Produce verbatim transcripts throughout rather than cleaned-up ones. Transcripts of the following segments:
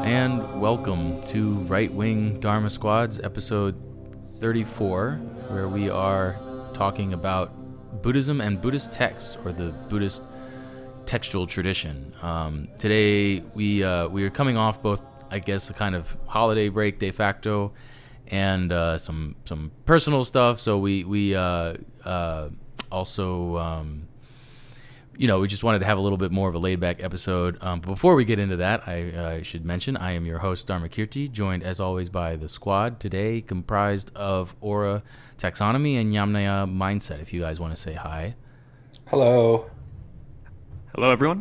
and welcome to Right Wing Dharma Squads, episode thirty-four, where we are talking about Buddhism and Buddhist texts, or the Buddhist textual tradition. Um, today, we uh, we are coming off both, I guess, a kind of holiday break de facto, and uh, some some personal stuff. So we we uh, uh, also. Um, You know, we just wanted to have a little bit more of a laid-back episode. Um, but before we get into that, I, I should mention I am your host, Dharma Kirti, joined as always by the squad today, comprised of Aura Taxonomy and Yamnaya Mindset. If you guys want to say hi. Hello. Hello, everyone.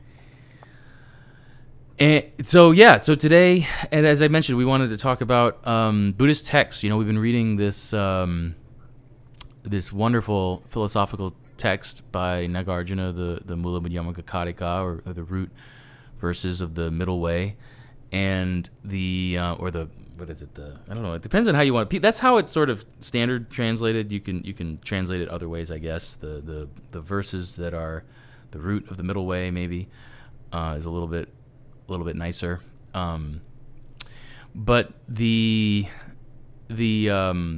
And so, yeah, so today, and as I mentioned, we wanted to talk about um, Buddhist texts. You know, we've been reading this um, this wonderful philosophical text by Nagarjuna, the, the Mula Madhyamaka Karika, or, or the root verses of the middle way, and the, uh, or the, what is it, the, I don't know, it depends on how you want it. That's how it's sort of standard translated. You can you can translate it other ways, I guess. The, the, the verses that are the root of the middle way, maybe, uh, is a little bit, a little bit nicer. Um, but the, the, um,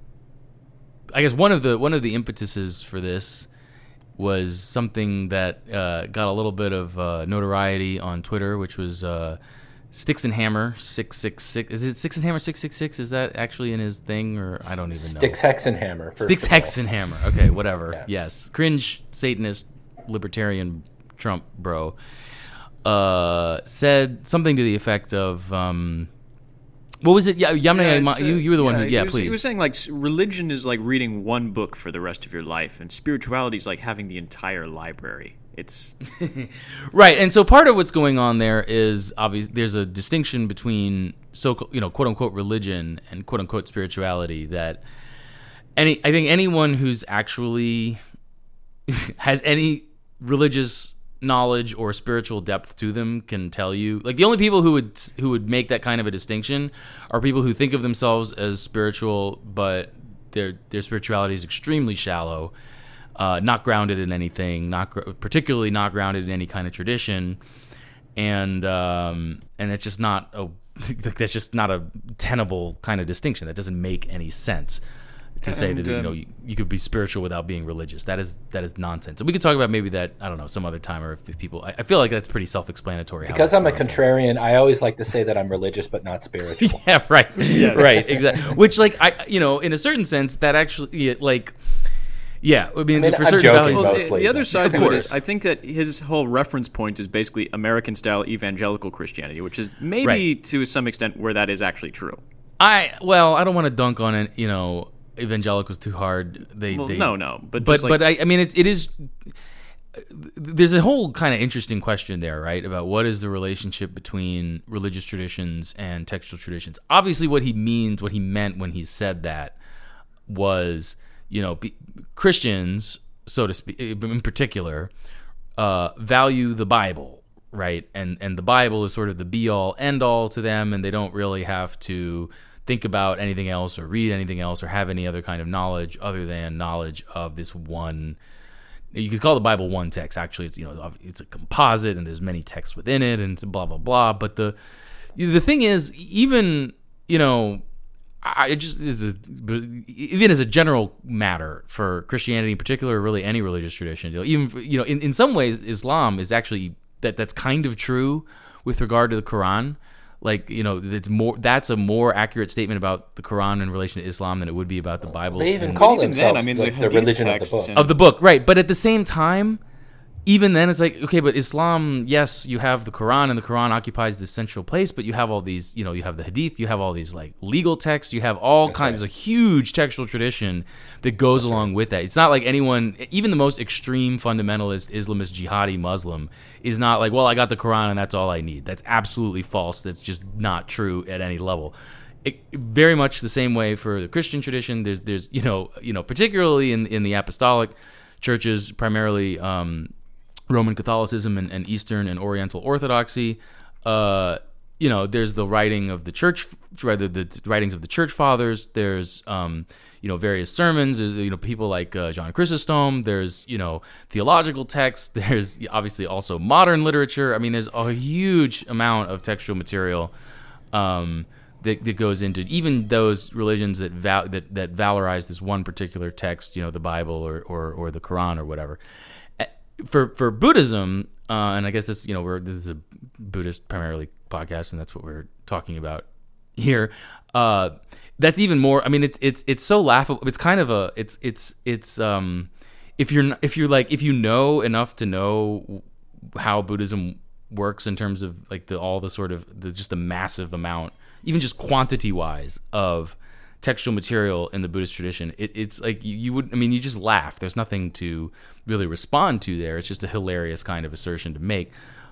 I guess one of the one of the impetuses for this was something that uh, got a little bit of uh, notoriety on Twitter, which was uh, Sticks and Hammer six six six. Is it Sticks and Hammer six six six? Is that actually in his thing, or I don't even know. Sticks Hex and Hammer. Sticks Hex and Hammer. Okay, whatever. Yeah. Yes, cringe Satanist libertarian Trump bro uh, said something to the effect of. Um, What was it? Yeah, Yamna, yeah, you, you were the yeah, one who, yeah, he was, please. He was saying, like, religion is like reading one book for the rest of your life, and spirituality is like having the entire library. It's... Right, and so part of what's going on there is, obviously, there's a distinction between, so you know, quote-unquote religion and quote-unquote spirituality that any, I think anyone who's actually has any religious knowledge or spiritual depth to them can tell you. Like, the only people who would who would make that kind of a distinction are people who think of themselves as spiritual, but their their spirituality is extremely shallow, uh, not grounded in anything, not particularly not grounded in any kind of tradition, and um, and it's just not a that's just not a tenable kind of distinction. That doesn't make any sense. To say and, that you know um, you, you could be spiritual without being religious, that is that is nonsense. And we could talk about maybe that, I don't know, some other time, or if, if people. I, I feel like that's pretty self-explanatory. Because I'm a contrarian, I always like to say that I'm religious but not spiritual. Yeah, right, yes. Right, exactly. Which, like, I, you know, in a certain sense, that actually, like, yeah, I mean, I mean for I'm certain joking values, mostly. The other side of of it is, I think that his whole reference point is basically American-style evangelical Christianity, which is maybe right. to some extent where that is actually true. I well, I don't want to dunk on it, you know. Evangelicals too hard. They, well, they no, no, but but just like, but I, I mean, it it is. There's a whole kind of interesting question there, right? About what is the relationship between religious traditions and textual traditions. Obviously, what he means, what he meant when he said that, was, you know, be, Christians, so to speak, in particular, uh, value the Bible, right? And and the Bible is sort of the be all end all to them, and they don't really have to think about anything else or read anything else or have any other kind of knowledge other than knowledge of this one. You could call the Bible one text. Actually, it's, you know, it's a composite and there's many texts within it and blah blah blah. But the the thing is, even, you know, I just is a, even as a general matter for Christianity in particular, or really any religious tradition, you know, even, you know, in, in some ways, Islam is actually that that's kind of true with regard to the Quran. Like, you know, it's more. That's a more accurate statement about the Quran in relation to Islam than it would be about the Bible. They even and, call even themselves then, I mean, the, the, the religion of the book. and... of the book, right? But at the same time, even then, it's like, okay, but Islam, yes, you have the Quran, and the Quran occupies this central place, but you have all these, you know, you have the Hadith, you have all these like legal texts, you have all That's kinds. Right. There's a huge textual tradition that goes That's along right. with that. It's not like anyone, even the most extreme fundamentalist Islamist jihadi Muslim, is not like, well, I got the Quran and that's all I need. That's absolutely false. That's just not true at any level. It, very much the same way for the Christian tradition. There's, there's, you know, you know, particularly in in the apostolic churches, primarily um, Roman Catholicism and, and Eastern and Oriental Orthodoxy. Uh, you know, there's the writing of the church, rather the writings of the church fathers. There's, um, you know, various sermons. There's, you know, people like uh, John Chrysostom. There's, you know, theological texts. There's obviously also modern literature. I mean, there's a huge amount of textual material um, that, that goes into even those religions that val- that that valorize this one particular text, you know, the Bible or or, or the Quran or whatever. For for Buddhism, uh, and I guess this, you know, we're this is a Buddhist primarily podcast, and that's what we're talking about here. Uh, that's even more. I mean, it's it's it's so laughable. It's kind of a it's it's it's um if you're if you're like if you know enough to know how Buddhism works in terms of like the all the sort of the just the massive amount, even just quantity wise, of textual material in the Buddhist tradition, it, it's like you, you would, I mean, you just laugh. There's nothing to really respond to there. It's just a hilarious kind of assertion to make.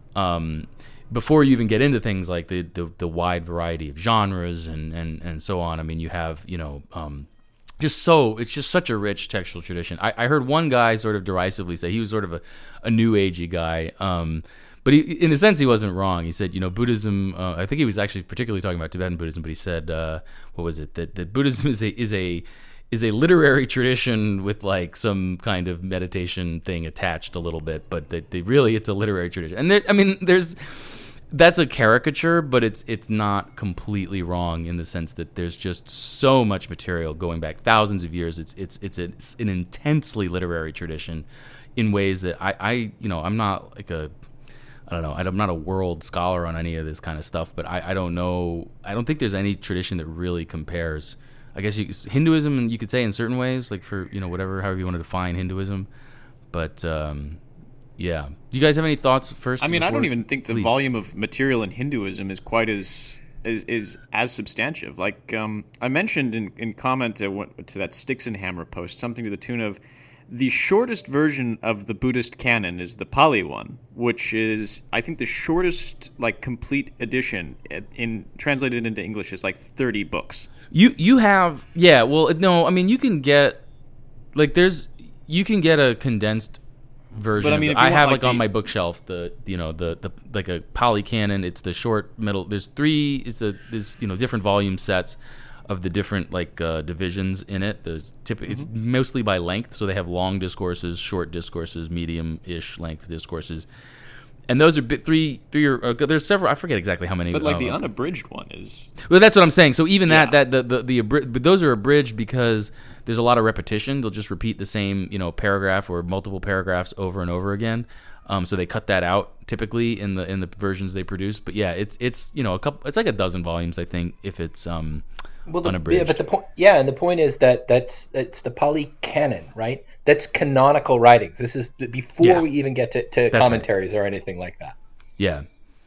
Um, before you even get into things like the, the, the wide variety of genres and, and, and so on, I mean, you have, you know, um, just so, it's just such a rich textual tradition. I, I heard one guy sort of derisively say, he was sort of a, a new agey guy, um, but he, in a sense, he wasn't wrong. He said, you know, Buddhism. Uh, I think he was actually particularly talking about Tibetan Buddhism, but he said, uh, what was it? That that Buddhism is a is a is a literary tradition with like some kind of meditation thing attached a little bit, but that they really it's a literary tradition. And there, I mean, there's that's a caricature, but it's it's not completely wrong in the sense that there's just so much material going back thousands of years. It's it's it's, a, it's an intensely literary tradition in ways that I, I you know I'm not like a I don't know. I'm not a world scholar on any of this kind of stuff, but I, I don't know. I don't think there's any tradition that really compares. I guess you, Hinduism, you could say in certain ways, like for, you know, whatever, however you want to define Hinduism. But, um, yeah. Do you guys have any thoughts first? I mean, I before? don't even think the Please. volume of material in Hinduism is quite as is, is as substantive. Like um, I mentioned in, in comment to, to that Sticks and Hammer post, something to the tune of, the shortest version of the Buddhist canon is the Pali one, which is, I think, the shortest, like, complete edition in translated into English is like thirty books. You you have yeah. Well, no, I mean you can get like there's you can get a condensed version. But I mean, of if you I want, have like, like on the- my bookshelf the you know the, the like a Pali canon. It's the short middle. There's three. It's a there's you know different volume sets of the different like uh, divisions in it. The tip mm-hmm. It's mostly by length, so they have long discourses, short discourses, medium-ish length discourses, and those are bit three three or uh, there's several. I forget exactly how many. But like uh, the unabridged one is. Well, that's what I'm saying. So even that Yeah. that the the, the abri- but those are abridged because there's a lot of repetition. They'll just repeat the same you know paragraph or multiple paragraphs over and over again. Um, so they cut that out typically in the in the versions they produce. But yeah, it's it's you know a couple. It's like a dozen volumes, I think, if it's um. Well, the, unabridged. yeah, but the point, yeah, and the point is that that's it's the Pali Canon, right? That's canonical writings. This is before Yeah. we even get to, to That's commentaries or anything like that. Yeah.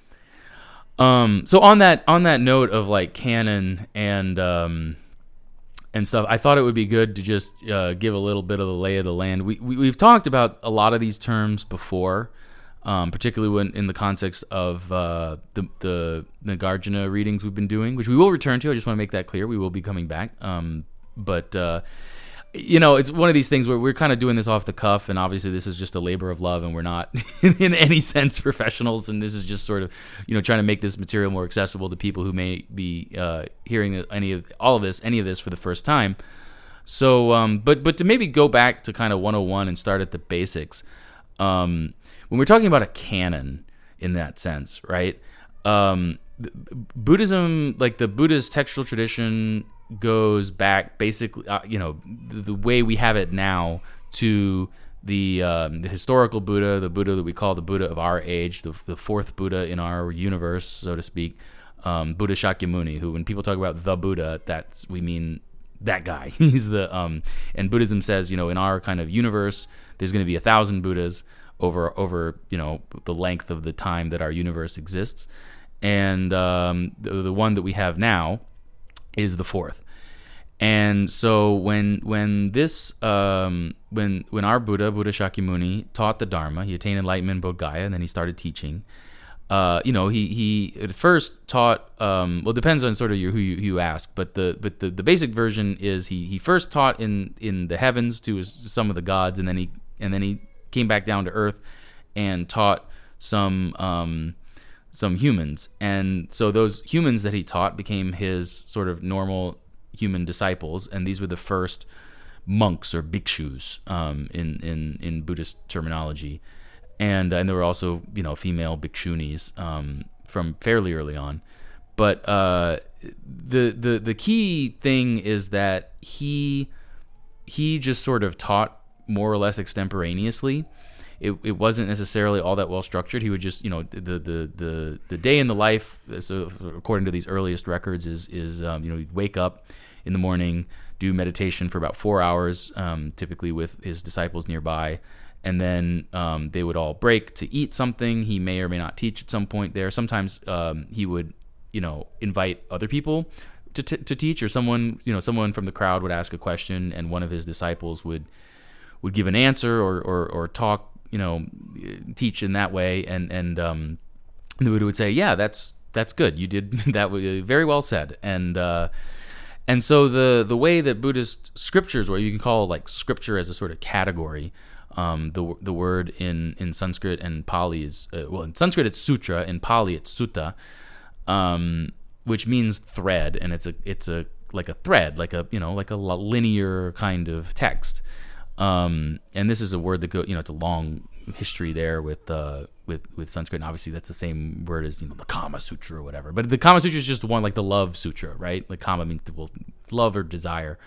Um. So on that on that note of like canon and um and stuff, I thought it would be good to just uh, give a little bit of the lay of the land. We, we we've talked about a lot of these terms before, um, particularly when in the context of uh, the the Nagarjuna readings we've been doing, which we will return to. I just want to make that clear. We will be coming back. Um, but uh, you know, it's one of these things where we're kind of doing this off the cuff, and obviously this is just a labor of love, and we're not in any sense professionals, and this is just sort of, you know, trying to make this material more accessible to people who may be uh, hearing any of all of this, any of this for the first time. So, um, but but to maybe go back to kind of one oh one and start at the basics. Um, when we're talking about a canon in that sense, right? Um, Buddhism, like the Buddhist textual tradition, goes back basically, uh, you know, the, the way we have it now to the um, the historical Buddha, the Buddha that we call the Buddha of our age, the, the fourth Buddha in our universe, so to speak, um, Buddha Shakyamuni, who when people talk about the Buddha, that's we mean that guy. He's the um, and Buddhism says, you know, in our kind of universe, there's going to be a thousand Buddhas over over you know the length of the time that our universe exists, and um, the, the one that we have now is the fourth. And so when when this um, when when our Buddha Buddha Shakyamuni taught the Dharma, he attained enlightenment in Bodh Gaya, and then he started teaching. Uh, you know, he he at first taught. Um, well, it depends on sort of your, who you, who you ask, but the but the, the basic version is he he first taught in in the heavens to his, some of the gods, and then he and then he came back down to earth and taught some um, some humans, and so those humans that he taught became his sort of normal human disciples, and these were the first monks or bhikshus um, in in in Buddhist terminology, and and there were also you know female bhikshunis um, from fairly early on, but uh, the the the key thing is that he he just sort of taught more or less extemporaneously. It it wasn't necessarily all that well structured. He would just, you know, the the the, the day in the life, so according to these earliest records, is is um, you know, he'd wake up in the morning, do meditation for about four hours, um, typically with his disciples nearby, and then um, they would all break to eat something. He may or may not teach at some point there. Sometimes um, he would, you know, invite other people to t- to teach, or someone, you know, someone from the crowd would ask a question, and one of his disciples would would give an answer or or, or talk. You know, teach in that way, and and um, the Buddha would say, "Yeah, that's that's good. You did that. Very well said." And uh, and so the the way that Buddhist scriptures, or you can call like scripture as a sort of category, um, the the word in, in Sanskrit and Pali is uh, well, in Sanskrit it's sutra, in Pali it's sutta, um, which means thread, and it's a it's a like a thread, like a you know like a linear kind of text. Um, and this is a word that go, you know, it's a long history there with, uh, with, with Sanskrit. And obviously that's the same word as, you know, the Kama Sutra or whatever, but the Kama Sutra is just one, like the love sutra, right? Like Kama means to, well, love or desire.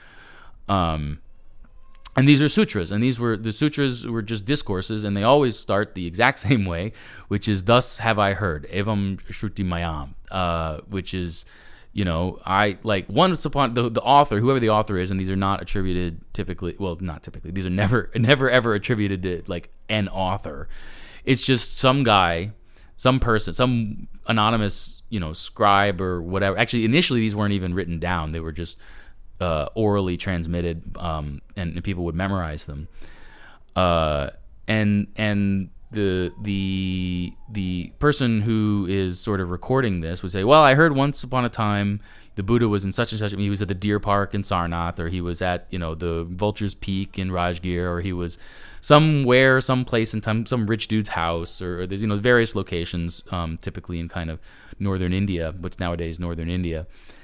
Um, and these are sutras, and these were, the sutras were just discourses, and they always start the exact same way, which is, thus have I heard, evam shruti mayam, uh, which is, you know, I like once upon the the author, whoever the author is, and these are not attributed typically. Well, not typically. These are never, never, ever attributed to like an author. It's just some guy, some person, some anonymous, you know, scribe or whatever. Actually, initially these weren't even written down; they were just uh, orally transmitted, um, and, and people would memorize them. Uh, and and. the the the person who is sort of recording this would say, well, I heard once upon a time the Buddha was in such and such, I mean, he was at the deer park in Sarnath, or he was at, you know, the Vulture's Peak in Rajgir, or he was somewhere, someplace in time, some rich dude's house, or, or there's, you know, various locations, um, typically in kind of northern India, what's nowadays northern India.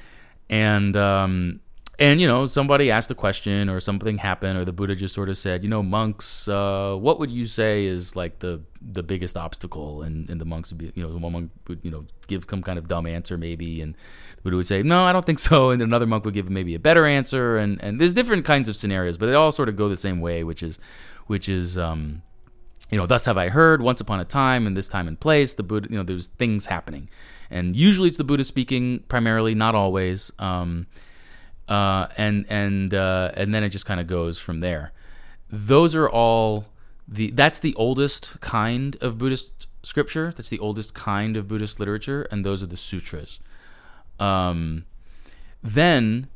And um And, you know, somebody asked a question or something happened, or the Buddha just sort of said, you know, monks, uh, what would you say is like the, the biggest obstacle? And, and the monks would be, you know, one monk would, you know, give some kind of dumb answer maybe. And the Buddha would say, no, I don't think so. And another monk would give maybe a better answer. And, and there's different kinds of scenarios, but they all sort of go the same way, which is, which is, um, you know, thus have I heard, once upon a time, in this time and place, the Buddha, you know, there's things happening. And usually it's the Buddha speaking primarily, not always. Um, Uh, and and uh, and then it just kind of goes from there. Those are all the. That's the oldest kind of Buddhist scripture. That's the oldest kind of Buddhist literature, and those are the sutras. Um, then,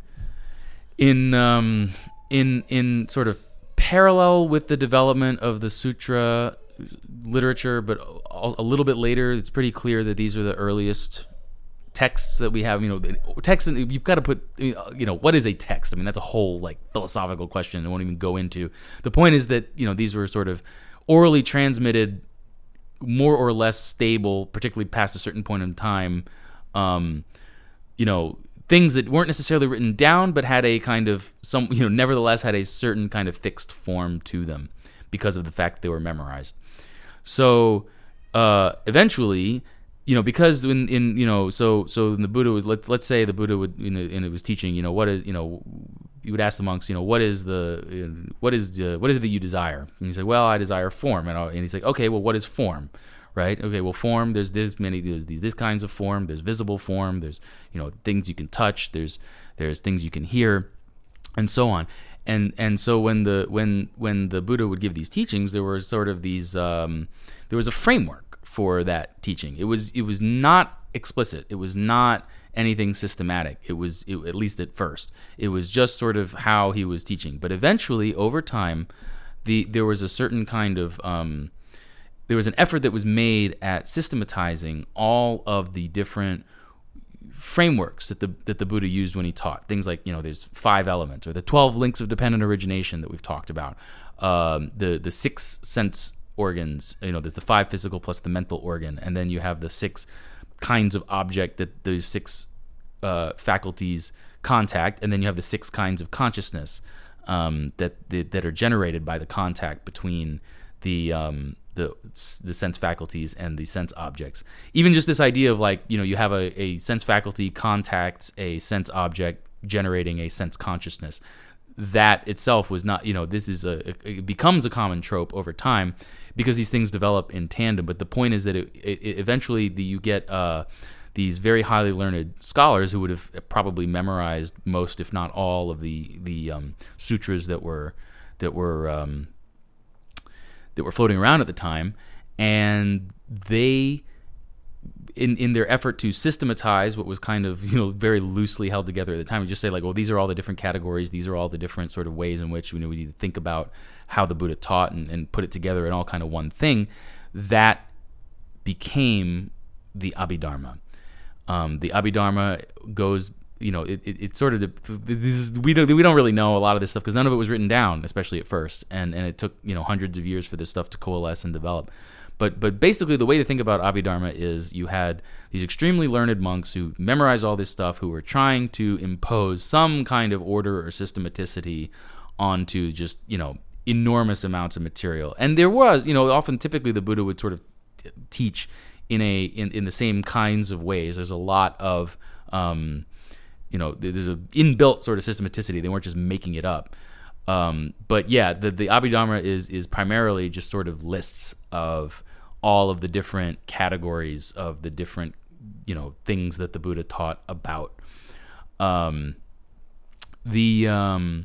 in um, in in sort of parallel with the development of the sutra literature, but a little bit later, it's pretty clear that these are the earliest texts that we have. You know, text, you've got to put, you know, what is a text? I mean, that's a whole like philosophical question I won't even go into. The point is that, you know, these were sort of orally transmitted, more or less stable, particularly past a certain point in time, um, you know, things that weren't necessarily written down, but had a kind of some, you know, nevertheless had a certain kind of fixed form to them because of the fact that they were memorized. So uh, eventually, you know, because in, in you know, so so the Buddha would, let's let's say the Buddha would, you know, and it was teaching, you know, what is, you know, you would ask the monks, you know, what is the, you know, what is the, what is it that you desire? And you say, well, I desire form, and, I'll, and he's like, okay, well, what is form, right? Okay, well, form, there's this many, there's these this kinds of form, there's visible form, there's, you know, things you can touch, there's there's things you can hear, and so on. And and so when the when when the Buddha would give these teachings, there were sort of these, um, there was a framework for that teaching. It was it was not explicit. It was not anything systematic. It was it, at least at first. It was just sort of how he was teaching. But eventually, over time, the there was a certain kind of um, there was an effort that was made at systematizing all of the different frameworks that the that the Buddha used when he taught. Things like, you know, there's five elements, or the twelve links of dependent origination that we've talked about. Um, the the six sense organs, you know, there's the five physical plus the mental organ, and then you have the six kinds of object that those six uh, faculties contact, and then you have the six kinds of consciousness um, that, that that are generated by the contact between the um, the the sense faculties and the sense objects. Even just this idea of like, you know, you have a, a sense faculty contacts a sense object generating a sense consciousness. That itself was not, you know, this is a, it becomes a common trope over time because these things develop in tandem. But the point is that it, it eventually the, you get uh, these very highly learned scholars who would have probably memorized most, if not all, of the the um, sutras that were that were um, that were floating around at the time, and they, in in their effort to systematize what was kind of, you know, very loosely held together at the time, we just say like, well, these are all the different categories, these are all the different sort of ways in which, you know, we need to think about how the Buddha taught and, and put it together in all kind of one thing. That became the Abhidharma. Um, the Abhidharma goes, you know, it, it, it sort of, this is, we don't we don't really know a lot of this stuff because none of it was written down, especially at first, and and it took, you know, hundreds of years for this stuff to coalesce and develop. But but basically, the way to think about Abhidharma is you had these extremely learned monks who memorized all this stuff, who were trying to impose some kind of order or systematicity onto just, you know, enormous amounts of material. And there was, you know, often typically the Buddha would sort of teach in a in, in the same kinds of ways. There's a lot of um, you know, there's an inbuilt sort of systematicity. They weren't just making it up. Um, but yeah, the the Abhidharma is is primarily just sort of lists of all of the different categories of the different, you know, things that the Buddha taught about. Um, the um,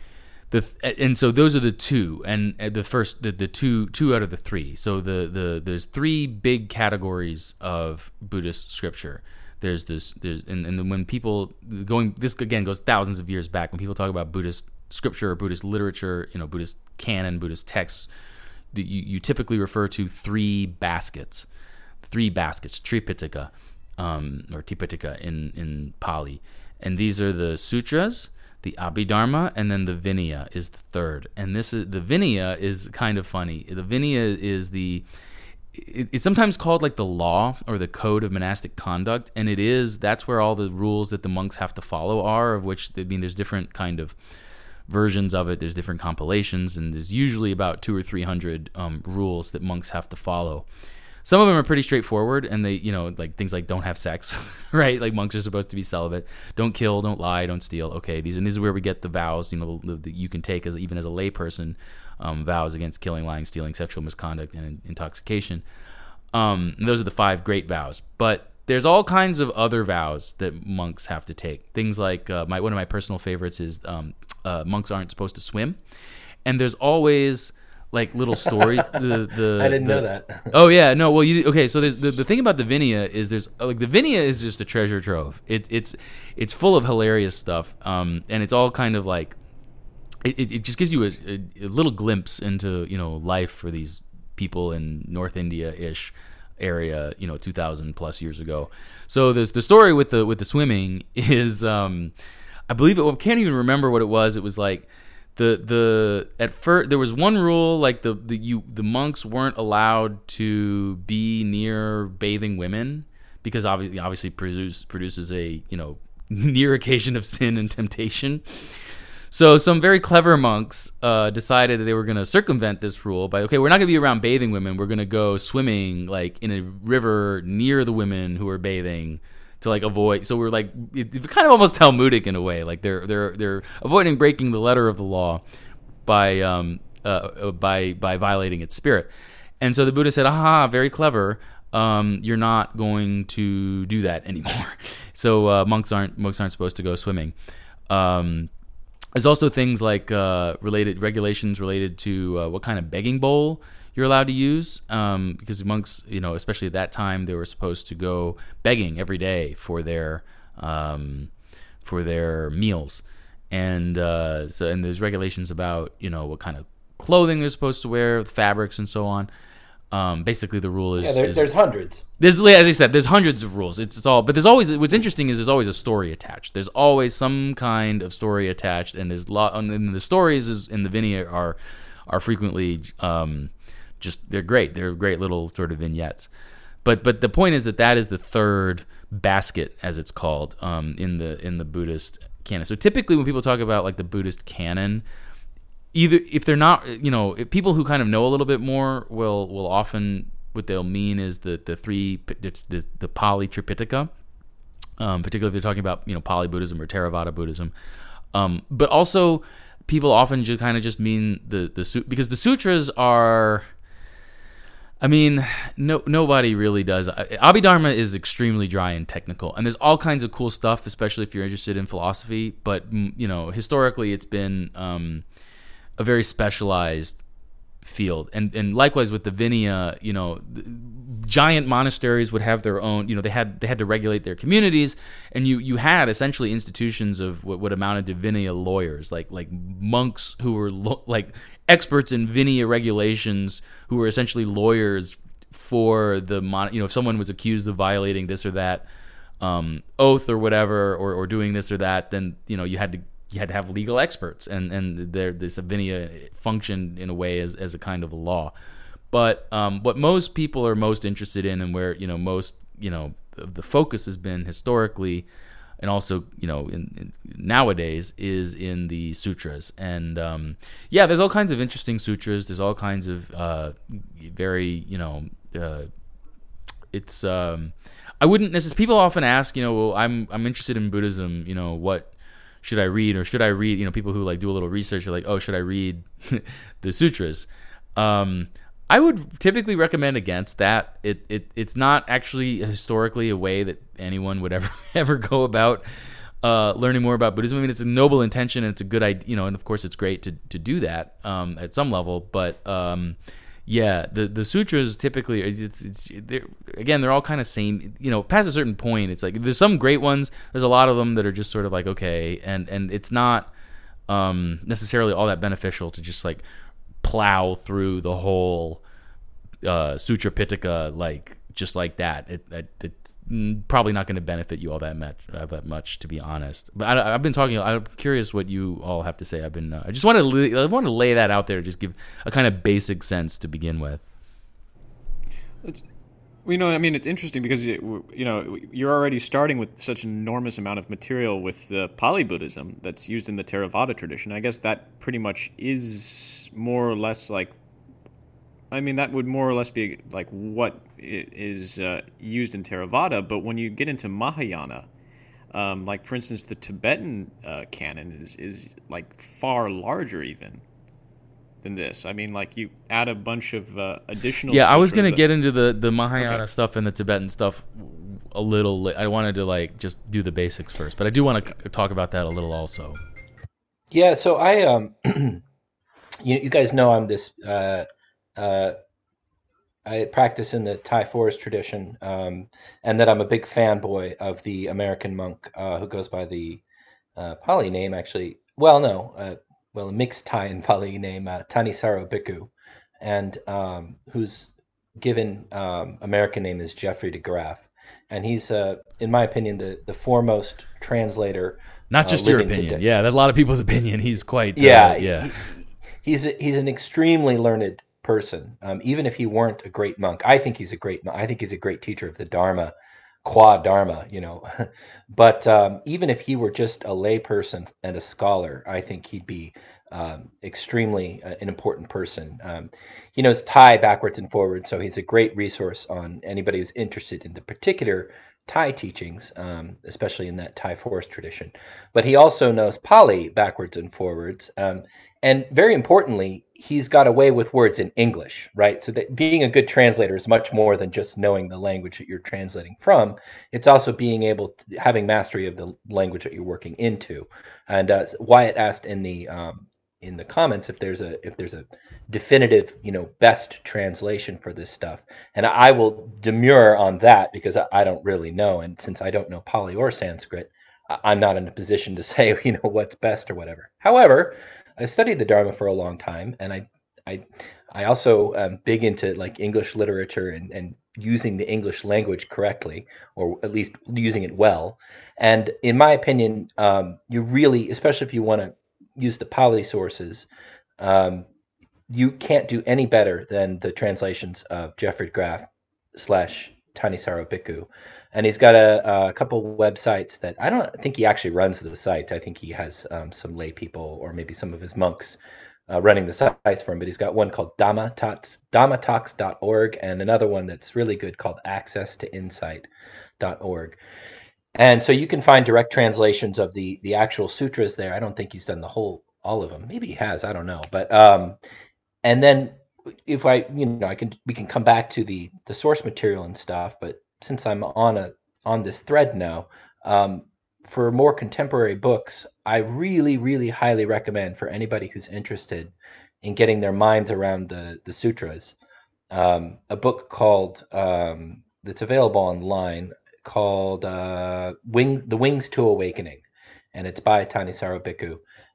the and so those are the two, and the first the, the two two out of the three. So the the there's three big categories of Buddhist scripture. There's this there's and, and when people going this again goes thousands of years back, when people talk about Buddhist scripture or Buddhist literature, you know, Buddhist canon, Buddhist texts, you, you typically refer to three baskets, three baskets, Tripitaka, um, or Tipitaka in, in Pali. And these are the sutras, the Abhidharma, and then the Vinaya is the third. And this is the Vinaya is kind of funny. The Vinaya is the it, it's sometimes called like the law or the code of monastic conduct, and it is that's where all the rules that the monks have to follow are, of which I mean there's different kind of versions of it. There's different compilations, and there's usually about two or three hundred um, rules that monks have to follow. Some of them are pretty straightforward, and they, you know, like things like don't have sex, right? Like monks are supposed to be celibate. Don't kill, don't lie, don't steal. Okay, these and these is where we get the vows, you know, that you can take as even as a layperson, um, vows against killing, lying, stealing, sexual misconduct, and intoxication. Um, and those are the five great vows. But there's all kinds of other vows that monks have to take. Things like uh, my one of my personal favorites is um, uh, monks aren't supposed to swim, and there's always like little stories. the, the I didn't the, know that. Oh yeah, no. Well, you okay? So there's the, the thing about the Vinaya is there's like the Vinaya is just a treasure trove. It, it's it's full of hilarious stuff, um, and it's all kind of like it, it just gives you a, a, a little glimpse into, you know, life for these people in North India ish area, you know, two thousand plus years ago. So there's the story with the with the swimming is um, I believe it. I can't even remember what it was. It was like. The the at first there was one rule, like the, the you the monks weren't allowed to be near bathing women because obviously obviously produce, produces a, you know, near occasion of sin and temptation. So some very clever monks uh, decided that they were going to circumvent this rule by, okay, we're not going to be around bathing women. We're going to go swimming like in a river near the women who are bathing, to like avoid, so we're like it, it kind of almost Talmudic in a way, like they're they're they're avoiding breaking the letter of the law by um uh by by violating its spirit. And so the Buddha said, aha, very clever. Um, you're not going to do that anymore. So uh, monks aren't monks aren't supposed to go swimming. Um, there's also things like uh, related regulations related to uh, what kind of begging bowl you're allowed to use, um, because monks, you know, especially at that time, they were supposed to go begging every day for their um, for their meals, and uh, so and there's regulations about, you know, what kind of clothing they're supposed to wear, fabrics, and so on. Um, basically, the rule is yeah, there, is, there's hundreds. There's, as I said, there's hundreds of rules. It's, it's all, but there's always what's interesting is there's always a story attached. There's always some kind of story attached, and there's lot. And the stories is, in the Vinaya are are frequently. Um, Just they're great. They're great little sort of vignettes. but but the point is that that is the third basket, as it's called, um, in the in the Buddhist canon. So typically, when people talk about like the Buddhist canon, either if they're not, you know, if people who kind of know a little bit more will will often what they'll mean is the the three the, the, the Pali Tripitaka, um, particularly if they're talking about, you know, Pali Buddhism or Theravada Buddhism, um, but also people often just kind of just mean the the because the sutras are. I mean, no nobody really does. Abhidharma is extremely dry and technical, and there's all kinds of cool stuff, especially if you're interested in philosophy. But you know, historically, it's been um, a very specialized field, and and likewise with the Vinaya, you know, giant monasteries would have their own. You know, they had they had to regulate their communities, and you you had essentially institutions of what, what amounted to Vinaya lawyers, like like monks who were lo- like experts in Vinaya regulations, who were essentially lawyers for the mon. You know, if someone was accused of violating this or that um, oath or whatever, or or doing this or that, then you know you had to. You had to have legal experts, and and there this Vinaya functioned in a way as, as a kind of a law. But um, what most people are most interested in, and where you know most you know the, the focus has been historically, and also you know in, in nowadays, is in the sutras. And um, yeah, there's all kinds of interesting sutras. There's all kinds of uh, very you know uh, it's um, I wouldn't necessarily. People often ask, you know, well, I'm I'm interested in Buddhism. You know, what should I read, or should I read, you know, people who like do a little research are like, oh, should I read the sutras? Um, I would typically recommend against that. It, it It's not actually historically a way that anyone would ever, ever go about uh, learning more about Buddhism. I mean, it's a noble intention, and it's a good idea, you know, and of course it's great to, to do that um, at some level, but um, yeah, the, the sutras typically, it's, it's they're, again, they're all kind of same, you know, past a certain point, it's like, there's some great ones, there's a lot of them that are just sort of like, okay, and, and it's not um, necessarily all that beneficial to just like plow through the whole uh, Sutra Pitaka, like, just like that. It, it It's probably not going to benefit you all that much, uh, that much, to be honest. But I, I've been talking, I'm curious what you all have to say. I've been, uh, I just want to, I want to lay that out there to just give a kind of basic sense to begin with. It's, well, you know, I mean, it's interesting because, you know, you're already starting with such an enormous amount of material with the Pali Buddhism that's used in the Theravada tradition. I guess that pretty much is more or less like, I mean, that would more or less be like what is uh, used in Theravada. But when you get into Mahayana, um, like, for instance, the Tibetan uh, canon is, is like far larger even than this. I mean, like, you add a bunch of uh, additional Yeah, I was going to that... get into the, the Mahayana okay. stuff and the Tibetan stuff a little. I wanted to, like, just do the basics first. But I do want to c- talk about that a little also. Yeah, so I, um, you, you guys know I'm this... Uh, Uh, I practice in the Thai forest tradition, um, and that I'm a big fanboy of the American monk uh, who goes by the uh, Pali name, actually. Well, no, uh, well, a mixed Thai and Pali name, uh, Thanissaro Bhikkhu, and um, whose given um, American name is Geoffrey de Graaf. And he's, uh, in my opinion, the, the foremost translator. Not just uh, your opinion. Today. Yeah, that's a lot of people's opinion. He's quite, yeah, uh, yeah. He, he's, a, he's an extremely learned person, um, even if he weren't a great monk. I think he's a great I think he's a great teacher of the Dharma, qua Dharma, you know. But um, even if he were just a lay person and a scholar, I think he'd be um, extremely uh, an important person. Um, he knows Thai backwards and forwards, so he's a great resource on anybody who's interested in the particular Thai teachings, um, especially in that Thai forest tradition. But he also knows Pali backwards and forwards. Um, and very importantly, he's got a way with words in English, right? So that being a good translator is much more than just knowing the language that you're translating from. It's also being able to, having mastery of the language that you're working into. And uh, Wyatt asked in the um, in the comments if there's a if there's a definitive, you know, best translation for this stuff. And I will demur on that because I, I don't really know. And since I don't know Pali or Sanskrit, I'm not in a position to say, you know, what's best or whatever. However, I studied the Dharma for a long time, and I, I, I also am big into like English literature and, and using the English language correctly, or at least using it well. And in my opinion, um, you really, especially if you want to use the Pali sources, um, you can't do any better than the translations of Geoffrey de Graaf slash Thanissaro Bhikkhu. And he's got a, a couple websites that I don't think he actually runs the site. I think he has um, some lay people or maybe some of his monks uh, running the sites for him. But he's got one called Dhammatalks, Dhammatalks dot org and another one that's really good called access to insight dot org. And so you can find direct translations of the the actual sutras there. I don't think he's done the whole all of them. Maybe he has. I don't know. But um, and then if I you know I can we can come back to the the source material and stuff. But since I'm on a on this thread now, um, for more contemporary books, I really really highly recommend for anybody who's interested in getting their minds around the the sutras, um, a book called um, that's available online, called uh, Wing, The Wings to Awakening, and it's by Thanissaro Bhikkhu.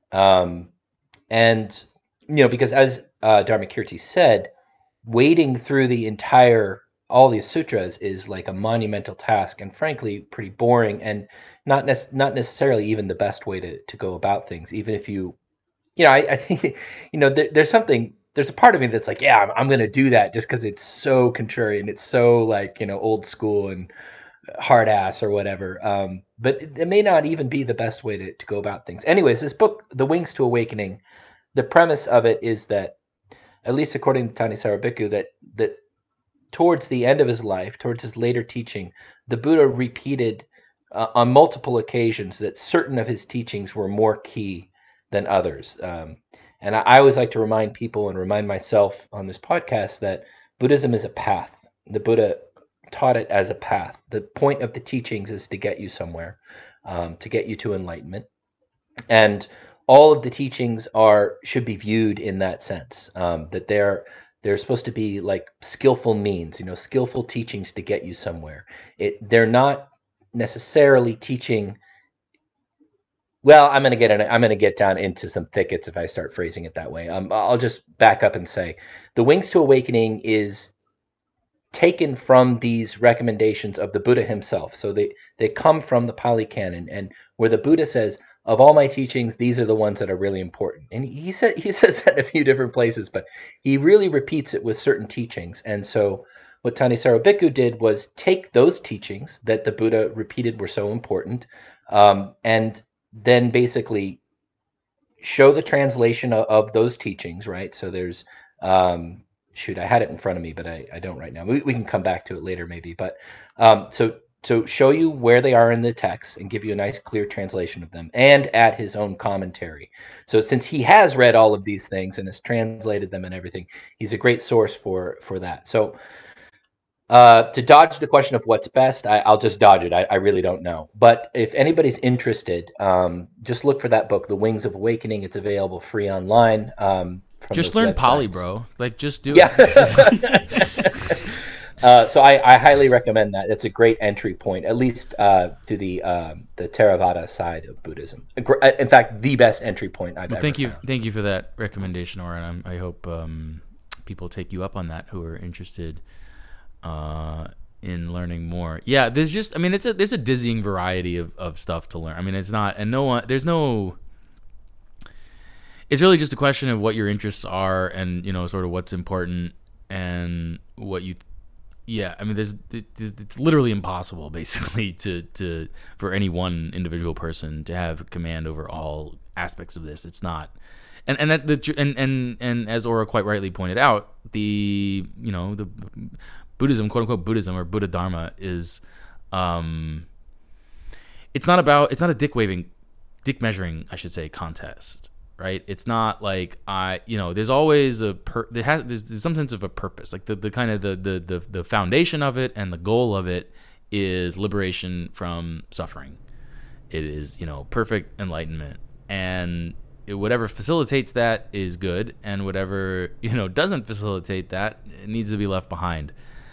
Um, and, you know, because as uh, Dharmakirti said, wading through the entire, all these sutras is like a monumental task and frankly, pretty boring and not, nec- not necessarily even the best way to, to go about things. Even if you, you know, I, I think, you know, there, there's something, there's a part of me that's like, yeah, I'm, I'm going to do that just because it's so contrary and it's so like, you know, old school and hard ass or whatever. Um, but it, it may not even be the best way to, to go about things. Anyways, this book, The Wings to Awakening, the premise of it is that, at least according to Thanissaro Bhikkhu, that, that towards the end of his life, towards his later teaching, the Buddha repeated uh, on multiple occasions that certain of his teachings were more key than others. Um, and I, I always like to remind people and remind myself on this podcast that Buddhism is a path. The Buddha taught it as a path. The point of the teachings is to get you somewhere, um, to get you to enlightenment. And all of the teachings are should be viewed in that sense, um, that they're they're supposed to be like skillful means, you know, skillful teachings to get you somewhere. It they're not necessarily teaching. Well, I'm gonna get in, I'm gonna get down into some thickets if I start phrasing it that way. Um, I'll just back up and say, The Wings to Awakening is taken from these recommendations of the Buddha himself. So they, they come from the Pali Canon, and where the Buddha says, of all my teachings, these are the ones that are really important. And he said he says that in a few different places, but he really repeats it with certain teachings. And so what Thanissaro Bhikkhu did was take those teachings that the Buddha repeated were so important, um, and then basically show the translation of, of those teachings, right? So there's um, Shoot, I had it in front of me, but I, I don't right now. We, we can come back to it later maybe. But um, so so show you where they are in the text and give you a nice clear translation of them and add his own commentary. So since he has read all of these things and has translated them and everything, he's a great source for, for that. So uh, to dodge the question of what's best, I, I'll just dodge it. I, I really don't know. But if anybody's interested, um, just look for that book, The Wings of Awakening. It's available free online. Um, Just learn websites. Pali, bro. Like, just do yeah. it. uh, so I, I highly recommend that. It's a great entry point, at least uh, to the um, the Theravada side of Buddhism. In fact, the best entry point I've well, ever thank you, found. Thank you for that recommendation, Oren. I hope um, people take you up on that who are interested uh, in learning more. Yeah, there's just, I mean, it's a there's a dizzying variety of, of stuff to learn. I mean, it's not, and no one, there's no. It's really just a question of what your interests are and, you know, sort of what's important and what you, yeah, I mean, there's, it's literally impossible basically to, to, for any one individual person to have command over all aspects of this. It's not. And, and that the, and, and, and as Ora quite rightly pointed out, the, you know, the Buddhism, quote unquote Buddhism or Buddha Dharma is, um, it's not about, it's not a dick waving, dick measuring, I should say, contest. Right, it's not like I, you know, there's always a per, there has there's, there's some sense of a purpose, like the, the kind of the, the the the foundation of it and the goal of it is liberation from suffering. It is, you know, perfect enlightenment, and it, whatever facilitates that is good, and whatever, you know, doesn't facilitate that, it needs to be left behind.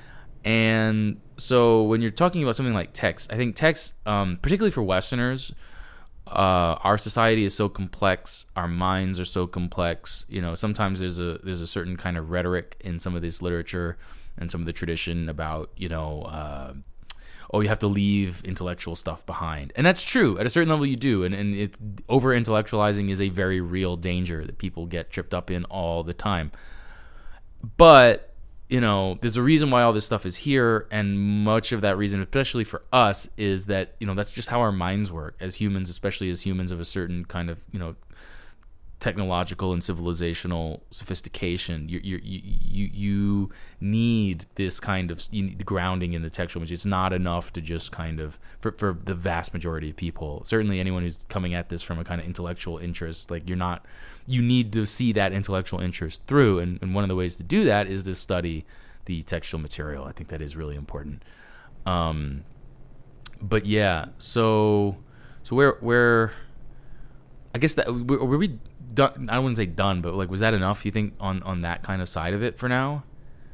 And so when you're talking about something like text, I think text, um, particularly for Westerners. Uh, our society is so complex. Our minds are so complex. You know, sometimes there's a there's a certain kind of rhetoric in some of this literature and some of the tradition about, you know, uh, oh, you have to leave intellectual stuff behind, and that's true. At a certain level, you do, and and it, over intellectualizing is a very real danger that people get tripped up in all the time. But you know, there's a reason why all this stuff is here, and much of that reason, especially for us, is that, you know, that's just how our minds work as humans, especially as humans of a certain kind of, you know, technological and civilizational sophistication. You you you you need this kind of you need the grounding in the textual material. It's not enough to just kind of for for the vast majority of people. Certainly, anyone who's coming at this from a kind of intellectual interest, like you're not. You need to see that intellectual interest through, and, and one of the ways to do that is to study the textual material. I think that is really important. Um, but yeah, so so where where I guess that were, were we done? I wouldn't say done, but like, was that enough? You think on on that kind of side of it for now?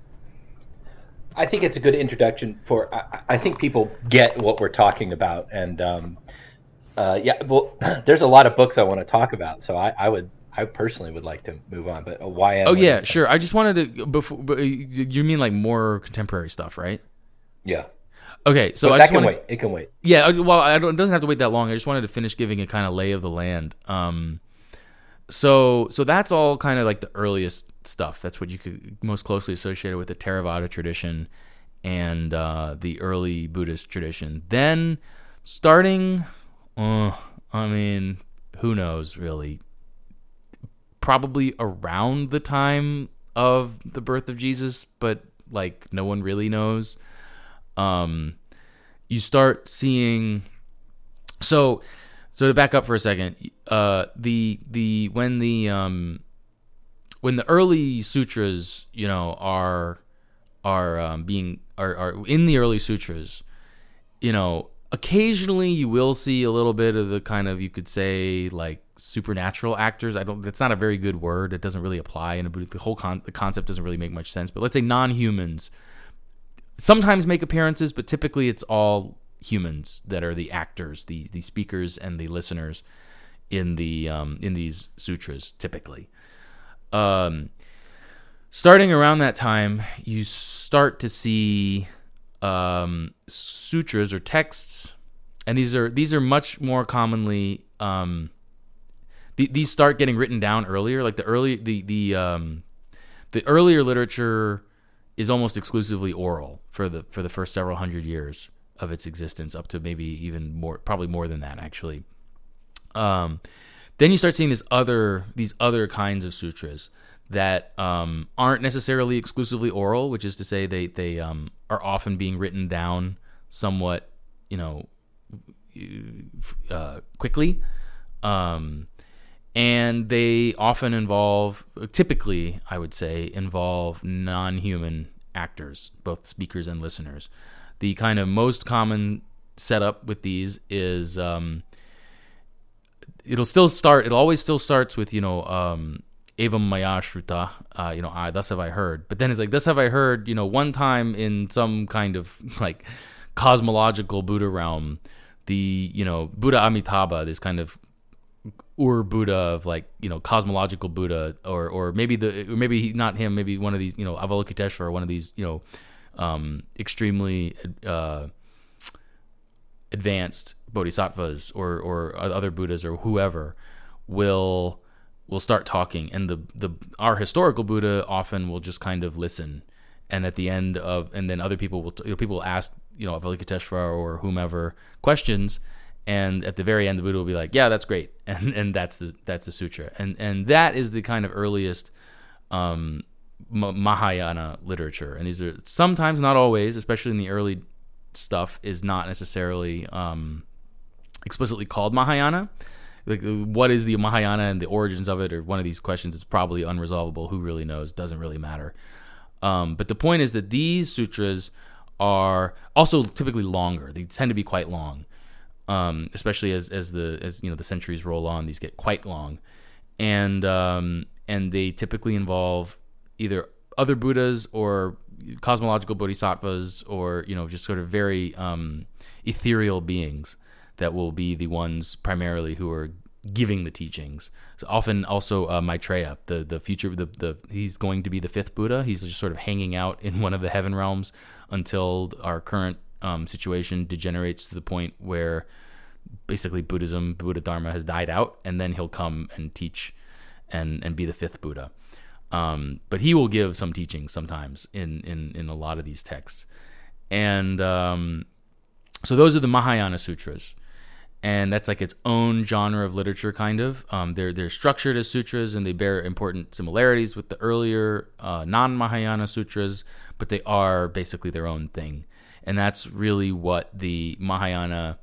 I think it's a good introduction for. I, I think people get what we're talking about, and um, uh, yeah, well, there's a lot of books I want to talk about, so I, I would. I personally would like to move on, but why? Oh yeah, sure. I just wanted to before. But you mean like more contemporary stuff, right? Yeah. Okay, so but I that just can wanna, wait. It can wait. Yeah. Well, I don't. It doesn't have to wait that long. I just wanted to finish giving a kind of lay of the land. Um. So so that's all kind of like the earliest stuff. That's what you could most closely associate with the Theravada tradition and uh, the early Buddhist tradition. Then starting, uh, I mean, who knows really. Probably around the time of the birth of Jesus, but like no one really knows. Um, you start seeing. So, so to back up for a second, uh, the the when the um, when the early sutras, you know, are are um, being are are in the early sutras, you know, occasionally you will see a little bit of the kind of, you could say, like supernatural actors. I don't. That's not a very good word. It doesn't really apply in a Buddhist. The whole con, the concept doesn't really make much sense. But let's say non-humans sometimes make appearances, but typically it's all humans that are the actors, the the speakers and the listeners in the um, in these sutras. Typically, um, starting around that time, you start to see um, sutras or texts, and these are these are much more commonly. Um, These start getting written down earlier, like the early the the um, the earlier literature is almost exclusively oral for the for the first several hundred years of its existence, up to maybe even more, probably more than that actually. Um, then you start seeing this other these other kinds of sutras that um, aren't necessarily exclusively oral, which is to say they they um, are often being written down somewhat, you know, uh, quickly. Um, And they often involve, typically, I would say, involve non-human actors, both speakers and listeners. The kind of most common setup with these is um, it'll still start, it always still starts with, you know, um, Evam Maya Shruta, uh, you know, I, thus have I heard. But then it's like, thus have I heard, you know, one time in some kind of like cosmological Buddha realm, the, you know, Buddha Amitabha, this kind of Ur Buddha of like, you know, cosmological Buddha, or or maybe the or maybe not him, maybe one of these, you know, Avalokiteshvara, one of these, you know, um, extremely uh, advanced bodhisattvas or or other Buddhas or whoever will will start talking, and the the our historical Buddha often will just kind of listen, and at the end of and then other people will you know, people will ask, you know, Avalokiteshvara or whomever questions. And at the very end, the Buddha will be like, "Yeah, that's great," and and that's the that's the sutra, and and that is the kind of earliest um, Mahayana literature. And these are sometimes, not always, especially in the early stuff, is not necessarily um, explicitly called Mahayana. Like, what is the Mahayana and the origins of it, or one of these questions is probably unresolvable. Who really knows? Doesn't really matter. Um, but the point is that these sutras are also typically longer. They tend to be quite long. Um, especially as, as the as you know the centuries roll on, these get quite long, and um, and they typically involve either other Buddhas or cosmological bodhisattvas, or you know just sort of very um, ethereal beings that will be the ones primarily who are giving the teachings. So often also uh, Maitreya, the the future the the he's going to be the fifth Buddha. He's just sort of hanging out in one of the heaven realms until our current Um, situation degenerates to the point where basically Buddhism, Buddha Dharma has died out, and then he'll come and teach and, and be the fifth Buddha. Um, but he will give some teachings sometimes in, in, in a lot of these texts. And um, so those are the Mahayana Sutras. And that's like its own genre of literature, kind of. Um, they're they're structured as sutras, and they bear important similarities with the earlier uh, non-Mahayana sutras, but they are basically their own thing. And that's really what the Mahayana